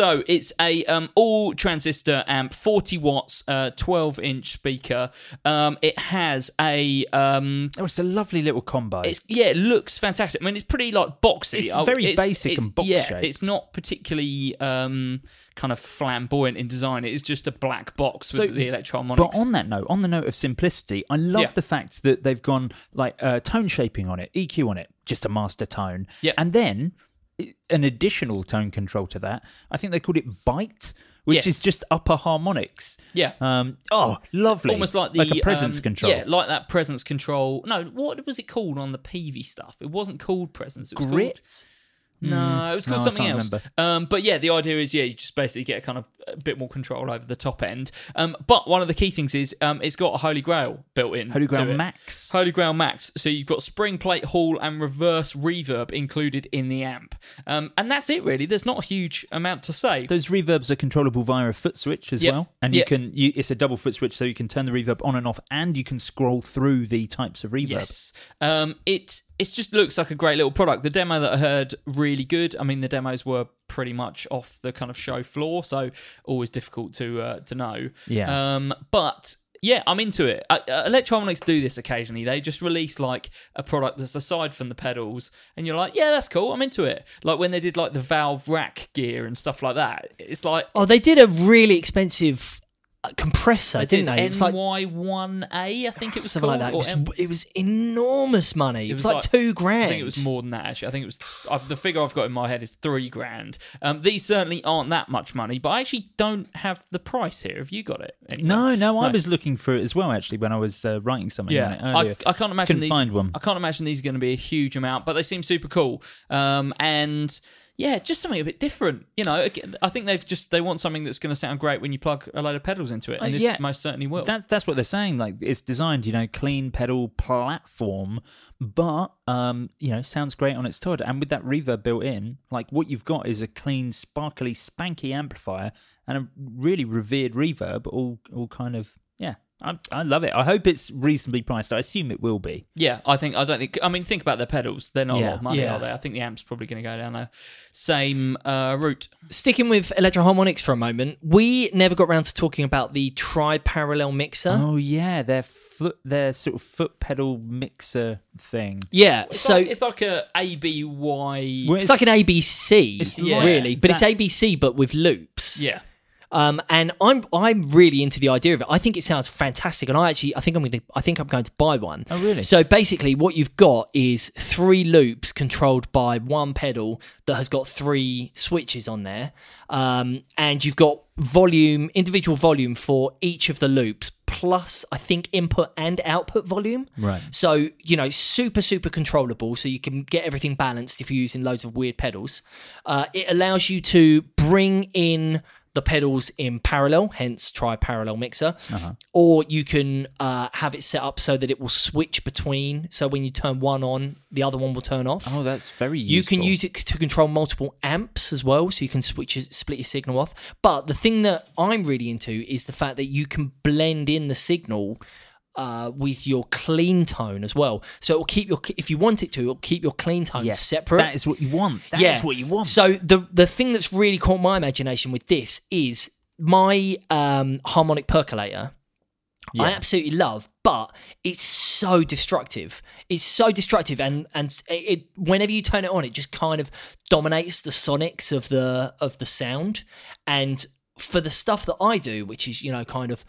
G: it's a um, all transistor amp, forty watts, uh, twelve inch speaker. Um, it has a um,
E: oh, it's a lovely little combo.
G: It's yeah, it looks fantastic. I mean, it's pretty like boxy.
E: It's very
G: it's,
E: basic
G: it's,
E: and box
G: yeah,
E: shaped.
G: It's not particularly um, kind of flamboyant in design. It is just a black box with
E: So,
G: the Electro-Harmonix.
E: But on that note, on the note of simplicity, I love
G: Yeah.
E: the fact that they've gone like uh, tone shaping on it, E Q on it, just a master tone,
G: Yeah.
E: and then i- an additional tone control to that. I think they called it Byte, which
G: Yes.
E: is just upper harmonics.
G: Yeah.
E: Um, oh, lovely.
G: Almost like the
E: like a presence
G: um,
E: control.
G: Yeah, like that presence control. No, what was it called on the P V stuff? It wasn't called presence. It was
E: Grit.
G: Called, no, it was called
E: No, I
G: something
E: can't
G: else.
E: remember.
G: Um, but yeah, the idea is, yeah, you just basically get kind of a bit more control over the top end. Um, but one of the key things is um, it's got a Holy Grail built in.
E: Holy Grail
G: to it.
E: Max.
G: Holy Grail Max. So you've got spring plate hall and reverse reverb included in the amp. Um, and that's it, really. There's not a huge amount to say.
E: Those reverbs are controllable via a foot switch as
G: Yep.
E: well, and you
G: Yep.
E: can. You, it's a double foot switch, so you can turn the reverb on and off, and you can scroll through the types of reverb.
G: Yes. Um, it it just looks like a great little product. The demo that I heard, really good. I mean, the demos were pretty much off the kind of show floor, so always difficult to uh, to know.
E: Yeah.
G: Um, but yeah, I'm into it. Uh, uh, Electro-Harmonix do this occasionally. They just release like a product that's aside from the pedals, and you're like, yeah, that's cool. I'm into it. Like when they did like the Valve rack gear and stuff like that. It's like
F: Oh, they did a really expensive uh, compressor,
G: they
F: didn't
G: did
F: they? It was like
G: N Y one A, I think it was
F: something
G: called.
F: like that. It
G: or
F: was,
G: M-
F: it was enormous money. It,
G: It
F: was,
G: was
F: like,
G: like-
F: two grand.
G: I think it was more than that, actually. I think it was I've, the figure I've got in my head is three grand. Um, these certainly aren't that much money, but I actually don't have the price here. Have you got it? Anyway?
E: No, no, I
G: No.
E: was looking for it as well. Actually, when I was uh, writing something on it
G: Yeah,
E: earlier,
G: I, I can't imagine
E: Couldn't
G: these.
E: find one.
G: I can't imagine these are going to be a huge amount, but they seem super cool. Um, and yeah, just something a bit different. You know, again, I think they've just they want something that's going to sound great when you plug a load of pedals into it, and
E: Uh,
G: this
E: yeah.
G: most certainly will.
E: That's that's what they're saying. Like it's designed, you know, clean pedal platform, but um, you know, sounds great on its T O D. And with that reverb built in, like what you've got is a clean, sparkly, spanky amplifier and a really revered reverb, all all kind of yeah. I, I love it. I hope it's reasonably priced. I assume it will be.
G: Yeah, I think I don't think. I mean, think about their pedals; they're not a
E: Yeah.
G: lot of money,
F: Yeah.
G: are they? I think the amp's probably going to go down the same uh, route.
F: Sticking with Electro-Harmonix for a moment, we never got around to talking about the tri-parallel mixer.
E: Oh yeah, their foot, their sort of foot pedal mixer thing.
F: Yeah,
G: It's
F: so
G: like, it's like a A B Y.
E: Well,
F: it's like an A B C,
E: It's
G: like
F: really, but it's
E: that-
F: A B C but with loops.
G: Yeah,
F: Um, and I'm I'm really into the idea of it. I think it sounds fantastic, and I actually I think I'm going to I think I'm going to buy one.
E: Oh, really?
F: So basically, what you've got is three loops controlled by one pedal that has got three switches on there, um, and you've got volume, individual volume for each of the loops, plus I think input and output volume.
E: Right.
F: So you know, super super controllable, so you can get everything balanced if you're using loads of weird pedals. Uh, it allows you to bring in the pedals in parallel, hence tri-parallel mixer,
E: Uh-huh.
F: or you can uh, have it set up so that it will switch between. So when you turn one on, the other one will turn off.
E: Oh, that's very useful.
F: You can use it to control multiple amps as well, so you can switch your, split your signal off. But the thing that I'm really into is the fact that you can blend in the signal uh, with your clean tone as well. So it'll keep your, if you want it to, it'll keep your clean tone
E: yes,
F: separate.
E: That is what you want. That is what you want.
F: So the the thing that's really caught my imagination with this is my um, harmonic percolator.
E: Yeah.
F: I absolutely love, but it's so destructive. It's so destructive, and and it, it whenever you turn it on, it just kind of dominates the sonics of the of the sound. And for the stuff that I do, which is you know kind of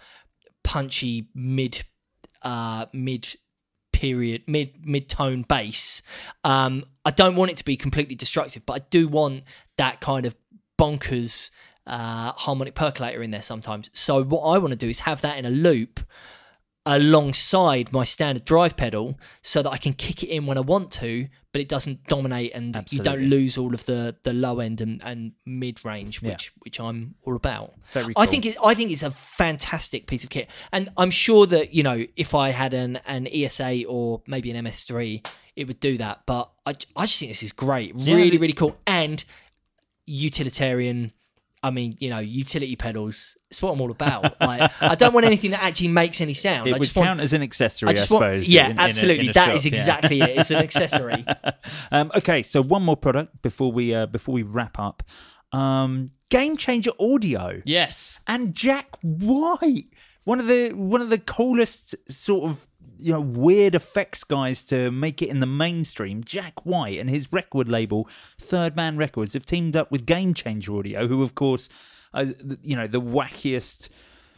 F: punchy mid uh, mid period mid mid tone bass, um, I don't want it to be completely destructive, but I do want that kind of bonkers uh, harmonic percolator in there sometimes. So what I want to do is have that in a loop alongside my standard drive pedal so that I can kick it in when I want to, but it doesn't dominate and
E: Absolutely.
F: you don't lose all of the, the low end and, and mid range, which
E: Yeah.
F: which I'm all about.
E: Very
F: I
E: cool.
F: think it, I think it's a fantastic piece of kit, and I'm sure that you know if I had an an E S A or maybe an M S three, it would do that. But I I just think this is great,
E: Yeah,
F: really
E: the-
F: really cool and utilitarian. I mean, you know, utility pedals. It's what I'm all about. Like, I don't want anything that actually makes any sound.
E: It
F: I
E: would
F: just want,
E: count as an accessory,
F: I
E: I,
F: just want,
E: suppose.
F: yeah,
E: in- in a-
F: absolutely.
E: in a
F: That
E: shop,
F: is
E: yeah.
F: exactly it. It's an accessory.
E: Um, okay, so one more product before we uh, before we wrap up. um, Game Changer Audio.
G: Yes.
E: And Jack White, one of the one of the coolest sort of, you know, weird effects guys to make it in the mainstream. Jack White and his record label, Third Man Records, have teamed up with Game Changer Audio, who, of course, are, you know, the wackiest,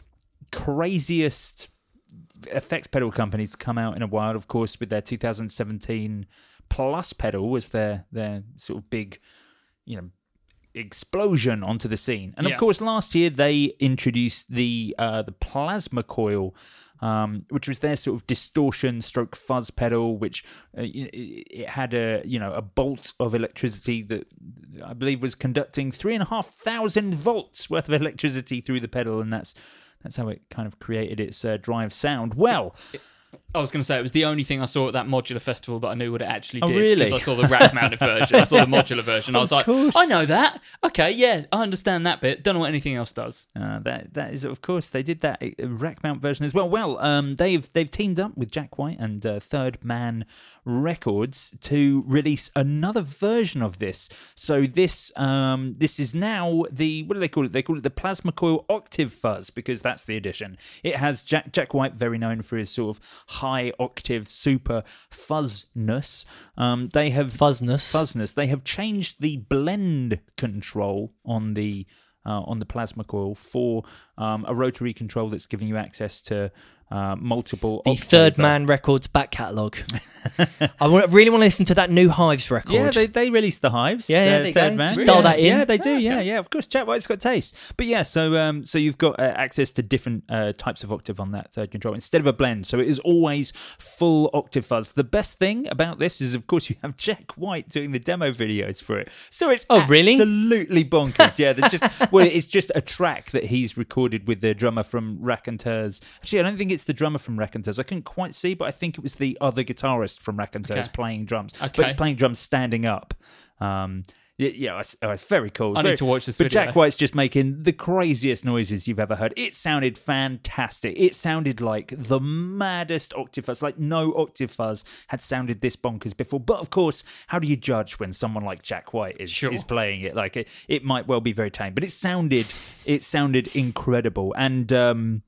E: craziest effects pedal companies to come out in a while. Of course, with their two thousand seventeen Plus pedal was their their sort of big, you know, explosion onto the scene. And
G: yeah.
E: of course, last year they introduced the uh, the Plasma Coil, um, which was their sort of distortion stroke fuzz pedal, which uh, it had a you know a bolt of electricity that I believe was conducting three and a half thousand volts worth of electricity through the pedal, and that's that's how it kind of created its uh, drive sound. Well.
G: It- I was going to say, it was the only thing I saw at that modular festival that I knew what it actually
E: Oh,
G: did.
E: really?
G: Because I saw the rack-mounted version. I saw the modular version. I was like,
E: course.
G: I know that. Okay, yeah, I understand that bit. Don't know what anything else does.
E: Uh, that that is, of course, they did that uh, rack mount version as well. Well, um, they've they've teamed up with Jack White and uh, Third Man Records to release another version of this. So this um this is now the what do they call it? They call it the Plasma Coil Octave Fuzz, because that's the edition. It has Jack Jack White, very known for his sort of high octave super fuzzness. Um, they have
F: Fuzzness.
E: fuzzness. They have changed the blend control on the uh, on the Plasma Coil for um, a rotary control that's giving you access to uh, multiple.
F: The
E: octave-
F: Third Man Records back catalogue. I want, really want to listen to that new Hives record.
E: Yeah, they they released the Hives.
F: Yeah, yeah,
E: uh,
F: there you
E: Third
F: go.
E: Man.
F: Just dial
E: yeah,
F: that in.
E: Yeah, they do.
G: Oh,
E: Yeah,
G: okay.
E: yeah. Of course, Jack White's got taste. But yeah, so um, so you've got uh, access to different uh, types of octave on that third control instead of a blend. So it is always full octave fuzz. The best thing about this is, of course, you have Jack White doing the demo videos for it. So it's
F: Oh, really?
E: absolutely bonkers. Yeah, there's just well, it's just a track that he's recorded with the drummer from Raconteurs. Actually, I don't think it's the drummer from Raconteurs. I couldn't quite see, but I think it was the other guitarist from Raconteurs
G: Okay.
E: playing drums.
G: Okay.
E: But he's playing drums standing up. Um, yeah, yeah, it's, oh, it's very cool. It's
G: I
E: very-
G: need to watch this
E: But
G: video.
E: Jack White's just making the craziest noises you've ever heard. It sounded fantastic. It sounded like the maddest octave fuzz. Like no octave fuzz had sounded this bonkers before. But of course, how do you judge when someone like Jack White is
G: Sure.
E: is playing it? Like it, it might well be very tame, but it sounded it sounded incredible. And um,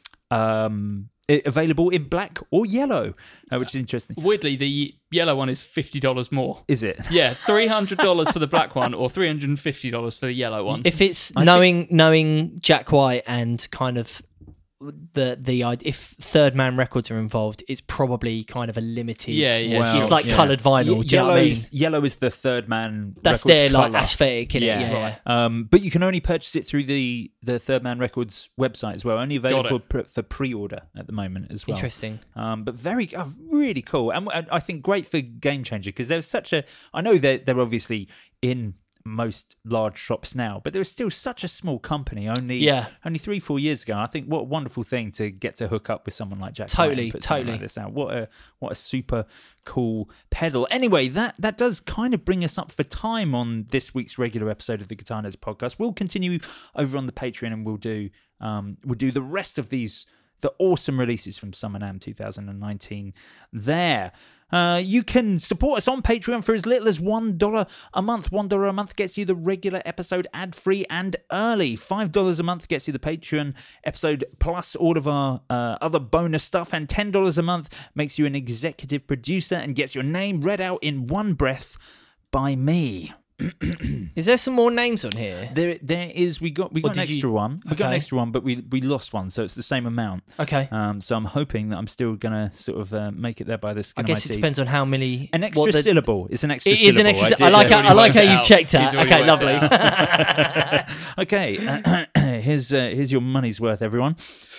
E: um, it, available in black or yellow, uh, which is interesting.
G: Weirdly, the yellow one is fifty dollars more.
E: Is it?
G: Yeah, three hundred dollars for the black one or three hundred fifty dollars for the yellow one.
F: If it's
E: I
F: knowing knowing Jack White and kind of the the idea, if Third Man Records are involved, it's probably kind of a limited.
G: Yeah, yeah,
E: Well,
F: it's like
E: yeah.
F: coloured vinyl.
E: Ye-
F: do you know what I mean?
E: yellow's- Yellow is the Third Man.
F: That's
E: Records
F: their like
E: colour.
F: aesthetic, innit?
E: Yeah,
F: Yeah, yeah.
E: Um, but you can only purchase it through the, the Third Man Records website as well. Only available for,
G: it.
E: pre- for pre-order at the moment as well.
F: Interesting.
E: Um, but very, uh, really cool, and I I think great for Game Changer because there's such a. I know they're they're obviously in most large shops now, but they're still such a small company. Only
F: Yeah.
E: only three four years ago. I think what a wonderful thing to get to hook up with someone like Jack.
F: Totally,
E: White and put something
F: totally.
E: like this out. What a what a super cool pedal. Anyway, that that does kind of bring us up for time on this week's regular episode of the Guitar Nerds podcast. We'll continue over on the Patreon and we'll do um we'll do the rest of these the awesome releases from Summer NAMM two thousand nineteen there. Uh, you can support us on Patreon for as little as one dollar a month. one dollar a month gets you the regular episode ad-free and early. five dollars a month gets you the Patreon episode plus all of our uh, other bonus stuff. And ten dollars a month makes you an executive producer and gets your name read out in one breath by me.
F: Is there some more names on here?
E: There, there is. We got we
F: Or
E: got an
F: did you-
E: extra one. We got an
F: Okay.
E: extra one, but we we lost one, so it's the same amount.
F: Okay.
E: Um, so I'm hoping that I'm still gonna sort of uh, make it there by the skin
F: I
E: of my
F: guess it
E: teeth.
F: depends on how many.
E: An extra
F: what the-
E: syllable. It's an extra.
F: It is an
E: syllable.
F: extra.
E: did-
F: I like.
G: He's
F: How, I
G: already
F: like how
G: worked it
F: you've
G: out.
F: checked
G: He's
F: that.
G: already
F: Okay,
G: worked it
F: lovely.
E: Okay, here's uh, here's your money's worth, everyone.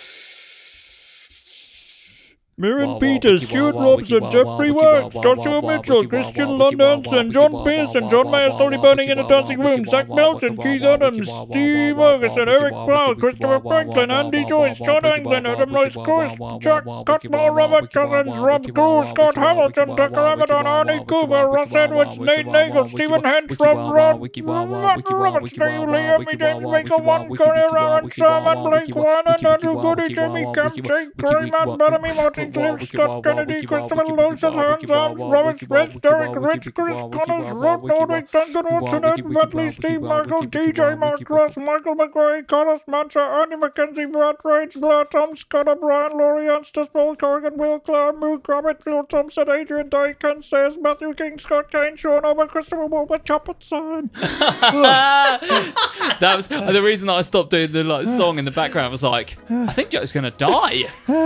E: Miriam
G: Wah, wah,
E: Peters,
G: wiki,
E: Stuart
G: wah, wah,
E: Robson,
G: wiki,
E: Jeffrey
G: wah, wah,
E: Works,
G: wiki, wah,
E: Joshua
G: wah,
E: Mitchell,
G: wiki, wah,
E: Christian
G: wah, wiki,
E: Londonson,
G: wah,
E: John
G: wah,
E: Pearson,
G: wah,
E: John
G: wah,
E: Mayer,
G: wah,
E: Tony
G: wah,
E: Burning
G: wiki,
E: in a
G: wah,
E: Dancing
G: wah,
E: Room,
G: wiki,
E: Zach
G: wah,
E: Melton,
G: wah,
E: Keith
G: wah,
E: Adams,
G: wiki, wah,
E: Steve
G: wah, wah,
E: Ferguson,
G: wah,
E: Eric
G: wiki,
E: Powell,
G: wah,
E: Christopher
G: wah, wah,
E: Franklin,
G: wah,
E: Andy
G: wah,
E: Joyce,
G: wah,
E: John
G: wah,
E: England,
G: wah,
E: Adam
G: wah,
E: Rice
G: wah,
E: Coast,
G: wah,
E: Jack
G: wah, wah,
E: Cutmore,
G: wah,
E: Robert
G: wiki,
E: Cousins,
G: wah,
E: Rob
G: wiki,
E: Gould,
G: wah,
E: Scott
G: wiki, wah,
E: Hamilton,
G: wiki,
E: Tucker
G: wah,
E: Abaddon,
G: wiki, wah,
E: Arnie
G: wiki,
E: Cooper,
G: wah,
E: Ross
G: wiki, wah,
E: Edwards,
G: wiki,
E: Nate
G: wah,
E: Nagel,
G: wiki,
E: Stephen
G: wah,
E: Hench,
G: wiki,
E: Rob
G: wah,
E: Rod,
G: wiki, wah, wah,
E: Matt
G: wiki, wah,
E: Roberts,
G: wiki, wah,
E: Dave
G: wah,
E: Liam,
G: wiki,
E: James
G: wah,
E: Baker,
G: wiki, wah,
E: One,
G: wiki,
E: Connie
G: wiki, wah,
E: Aaron,
G: wiki, wah,
E: Simon,
G: wah,
E: Blake,
G: wiki, wah,
E: One,
G: wiki,
E: Andrew
G: wiki, wah,
E: Goody,
G: wiki,
E: Jamie
G: wah,
E: Camp,
G: wiki, wah,
E: Jake,
G: wiki,
E: Grayman,
G: wah,
E: Bellamy, Martin
H: Danny, Cliff, Scott Kennedy, Christopher Lewis, Hans Arms, Robert Smith, Derek Rich, Chris Connors, Rob Nordwick, Duncan Watson, Ed Bentley, Steve Michael, D J Mark Ross, Michael McRae, Carlos Mancha, Andy McKenzie, Brad Rage, Blair, Tom Scott, O'Brien, Laurie Anstis, Paul Corrigan, Will Clark, Moog, Robert, Phil Thompson, Adrian Day, Ken Sayers, Matthew King, Scott Kane, Sean Over, Christopher Wilbur, Chopper Sign.
G: That was the reason that I stopped doing the like song in the background. Was like, I think Joe's gonna die.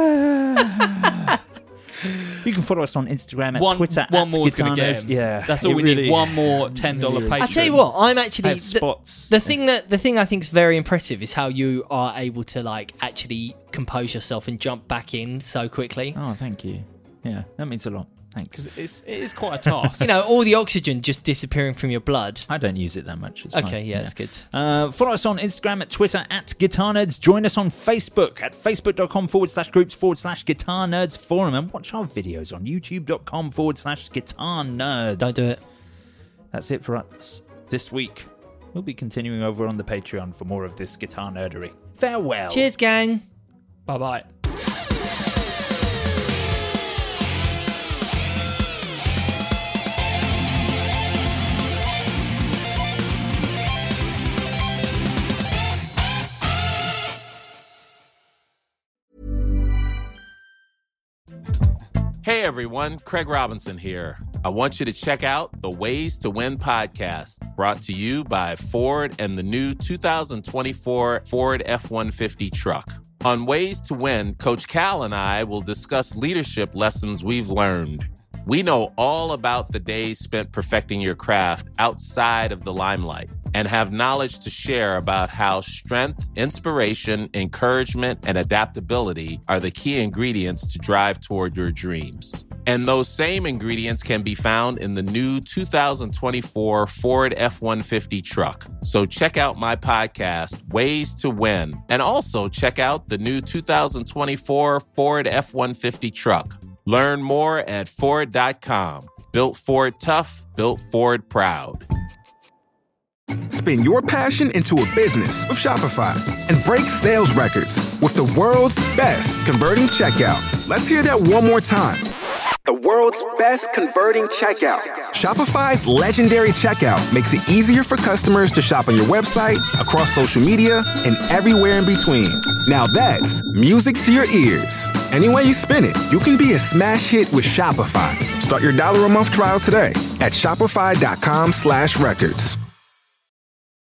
E: You can follow us on Instagram and
G: one,
E: Twitter.
G: One
E: at
G: more's going to get
E: Guitarnerds.
G: him.
E: Yeah,
G: that's all we
E: really,
G: need. One more ten dollar
E: really
G: patron.
F: I tell you what, I'm actually
E: have
F: the,
E: spots.
F: the thing that the thing I think is very impressive is how you are able to like actually compose yourself and jump back in so quickly.
E: Oh, thank you. Yeah, that means a lot. Thanks.
G: Because it's it is quite a task.
F: You know, all the oxygen just disappearing from your blood.
E: I don't use it that much. It's
F: okay,
E: fine.
F: yeah, that's good.
E: Uh, follow us on Instagram, at Twitter, at Guitar Nerds. Join us on Facebook at facebook.com forward slash groups forward slash Guitar Nerds Forum. And watch our videos on youtube.com forward slash Guitar Nerds.
F: Don't do it.
E: That's it for us this week. We'll be continuing over on the Patreon for more of this guitar nerdery. Farewell.
F: Cheers, gang.
G: Bye-bye.
K: Hey everyone, Craig Robinson here. I want you to check out the Ways to Win podcast, brought to you by Ford and the new two thousand twenty-four Ford F one fifty truck. On Ways to Win, Coach Cal and I will discuss leadership lessons we've learned. We know all about the days spent perfecting your craft outside of the limelight and have knowledge to share about how strength, inspiration, encouragement, and adaptability are the key ingredients to drive toward your dreams. And those same ingredients can be found in the new two thousand twenty-four Ford F one fifty truck. So check out my podcast, Ways to Win, and also check out the new two thousand twenty-four Ford F one fifty truck. Learn more at Ford dot com. Built Ford tough, built Ford proud.
L: Spin your passion into a business with Shopify and break sales records with the world's best converting checkout. Let's hear that one more time. The world's best converting checkout. Shopify's legendary checkout makes it easier for customers to shop on your website, across social media, and everywhere in between. Now that's music to your ears. Any way you spin it, you can be a smash hit with Shopify. Start your dollar a month trial today at shopify.com slash records.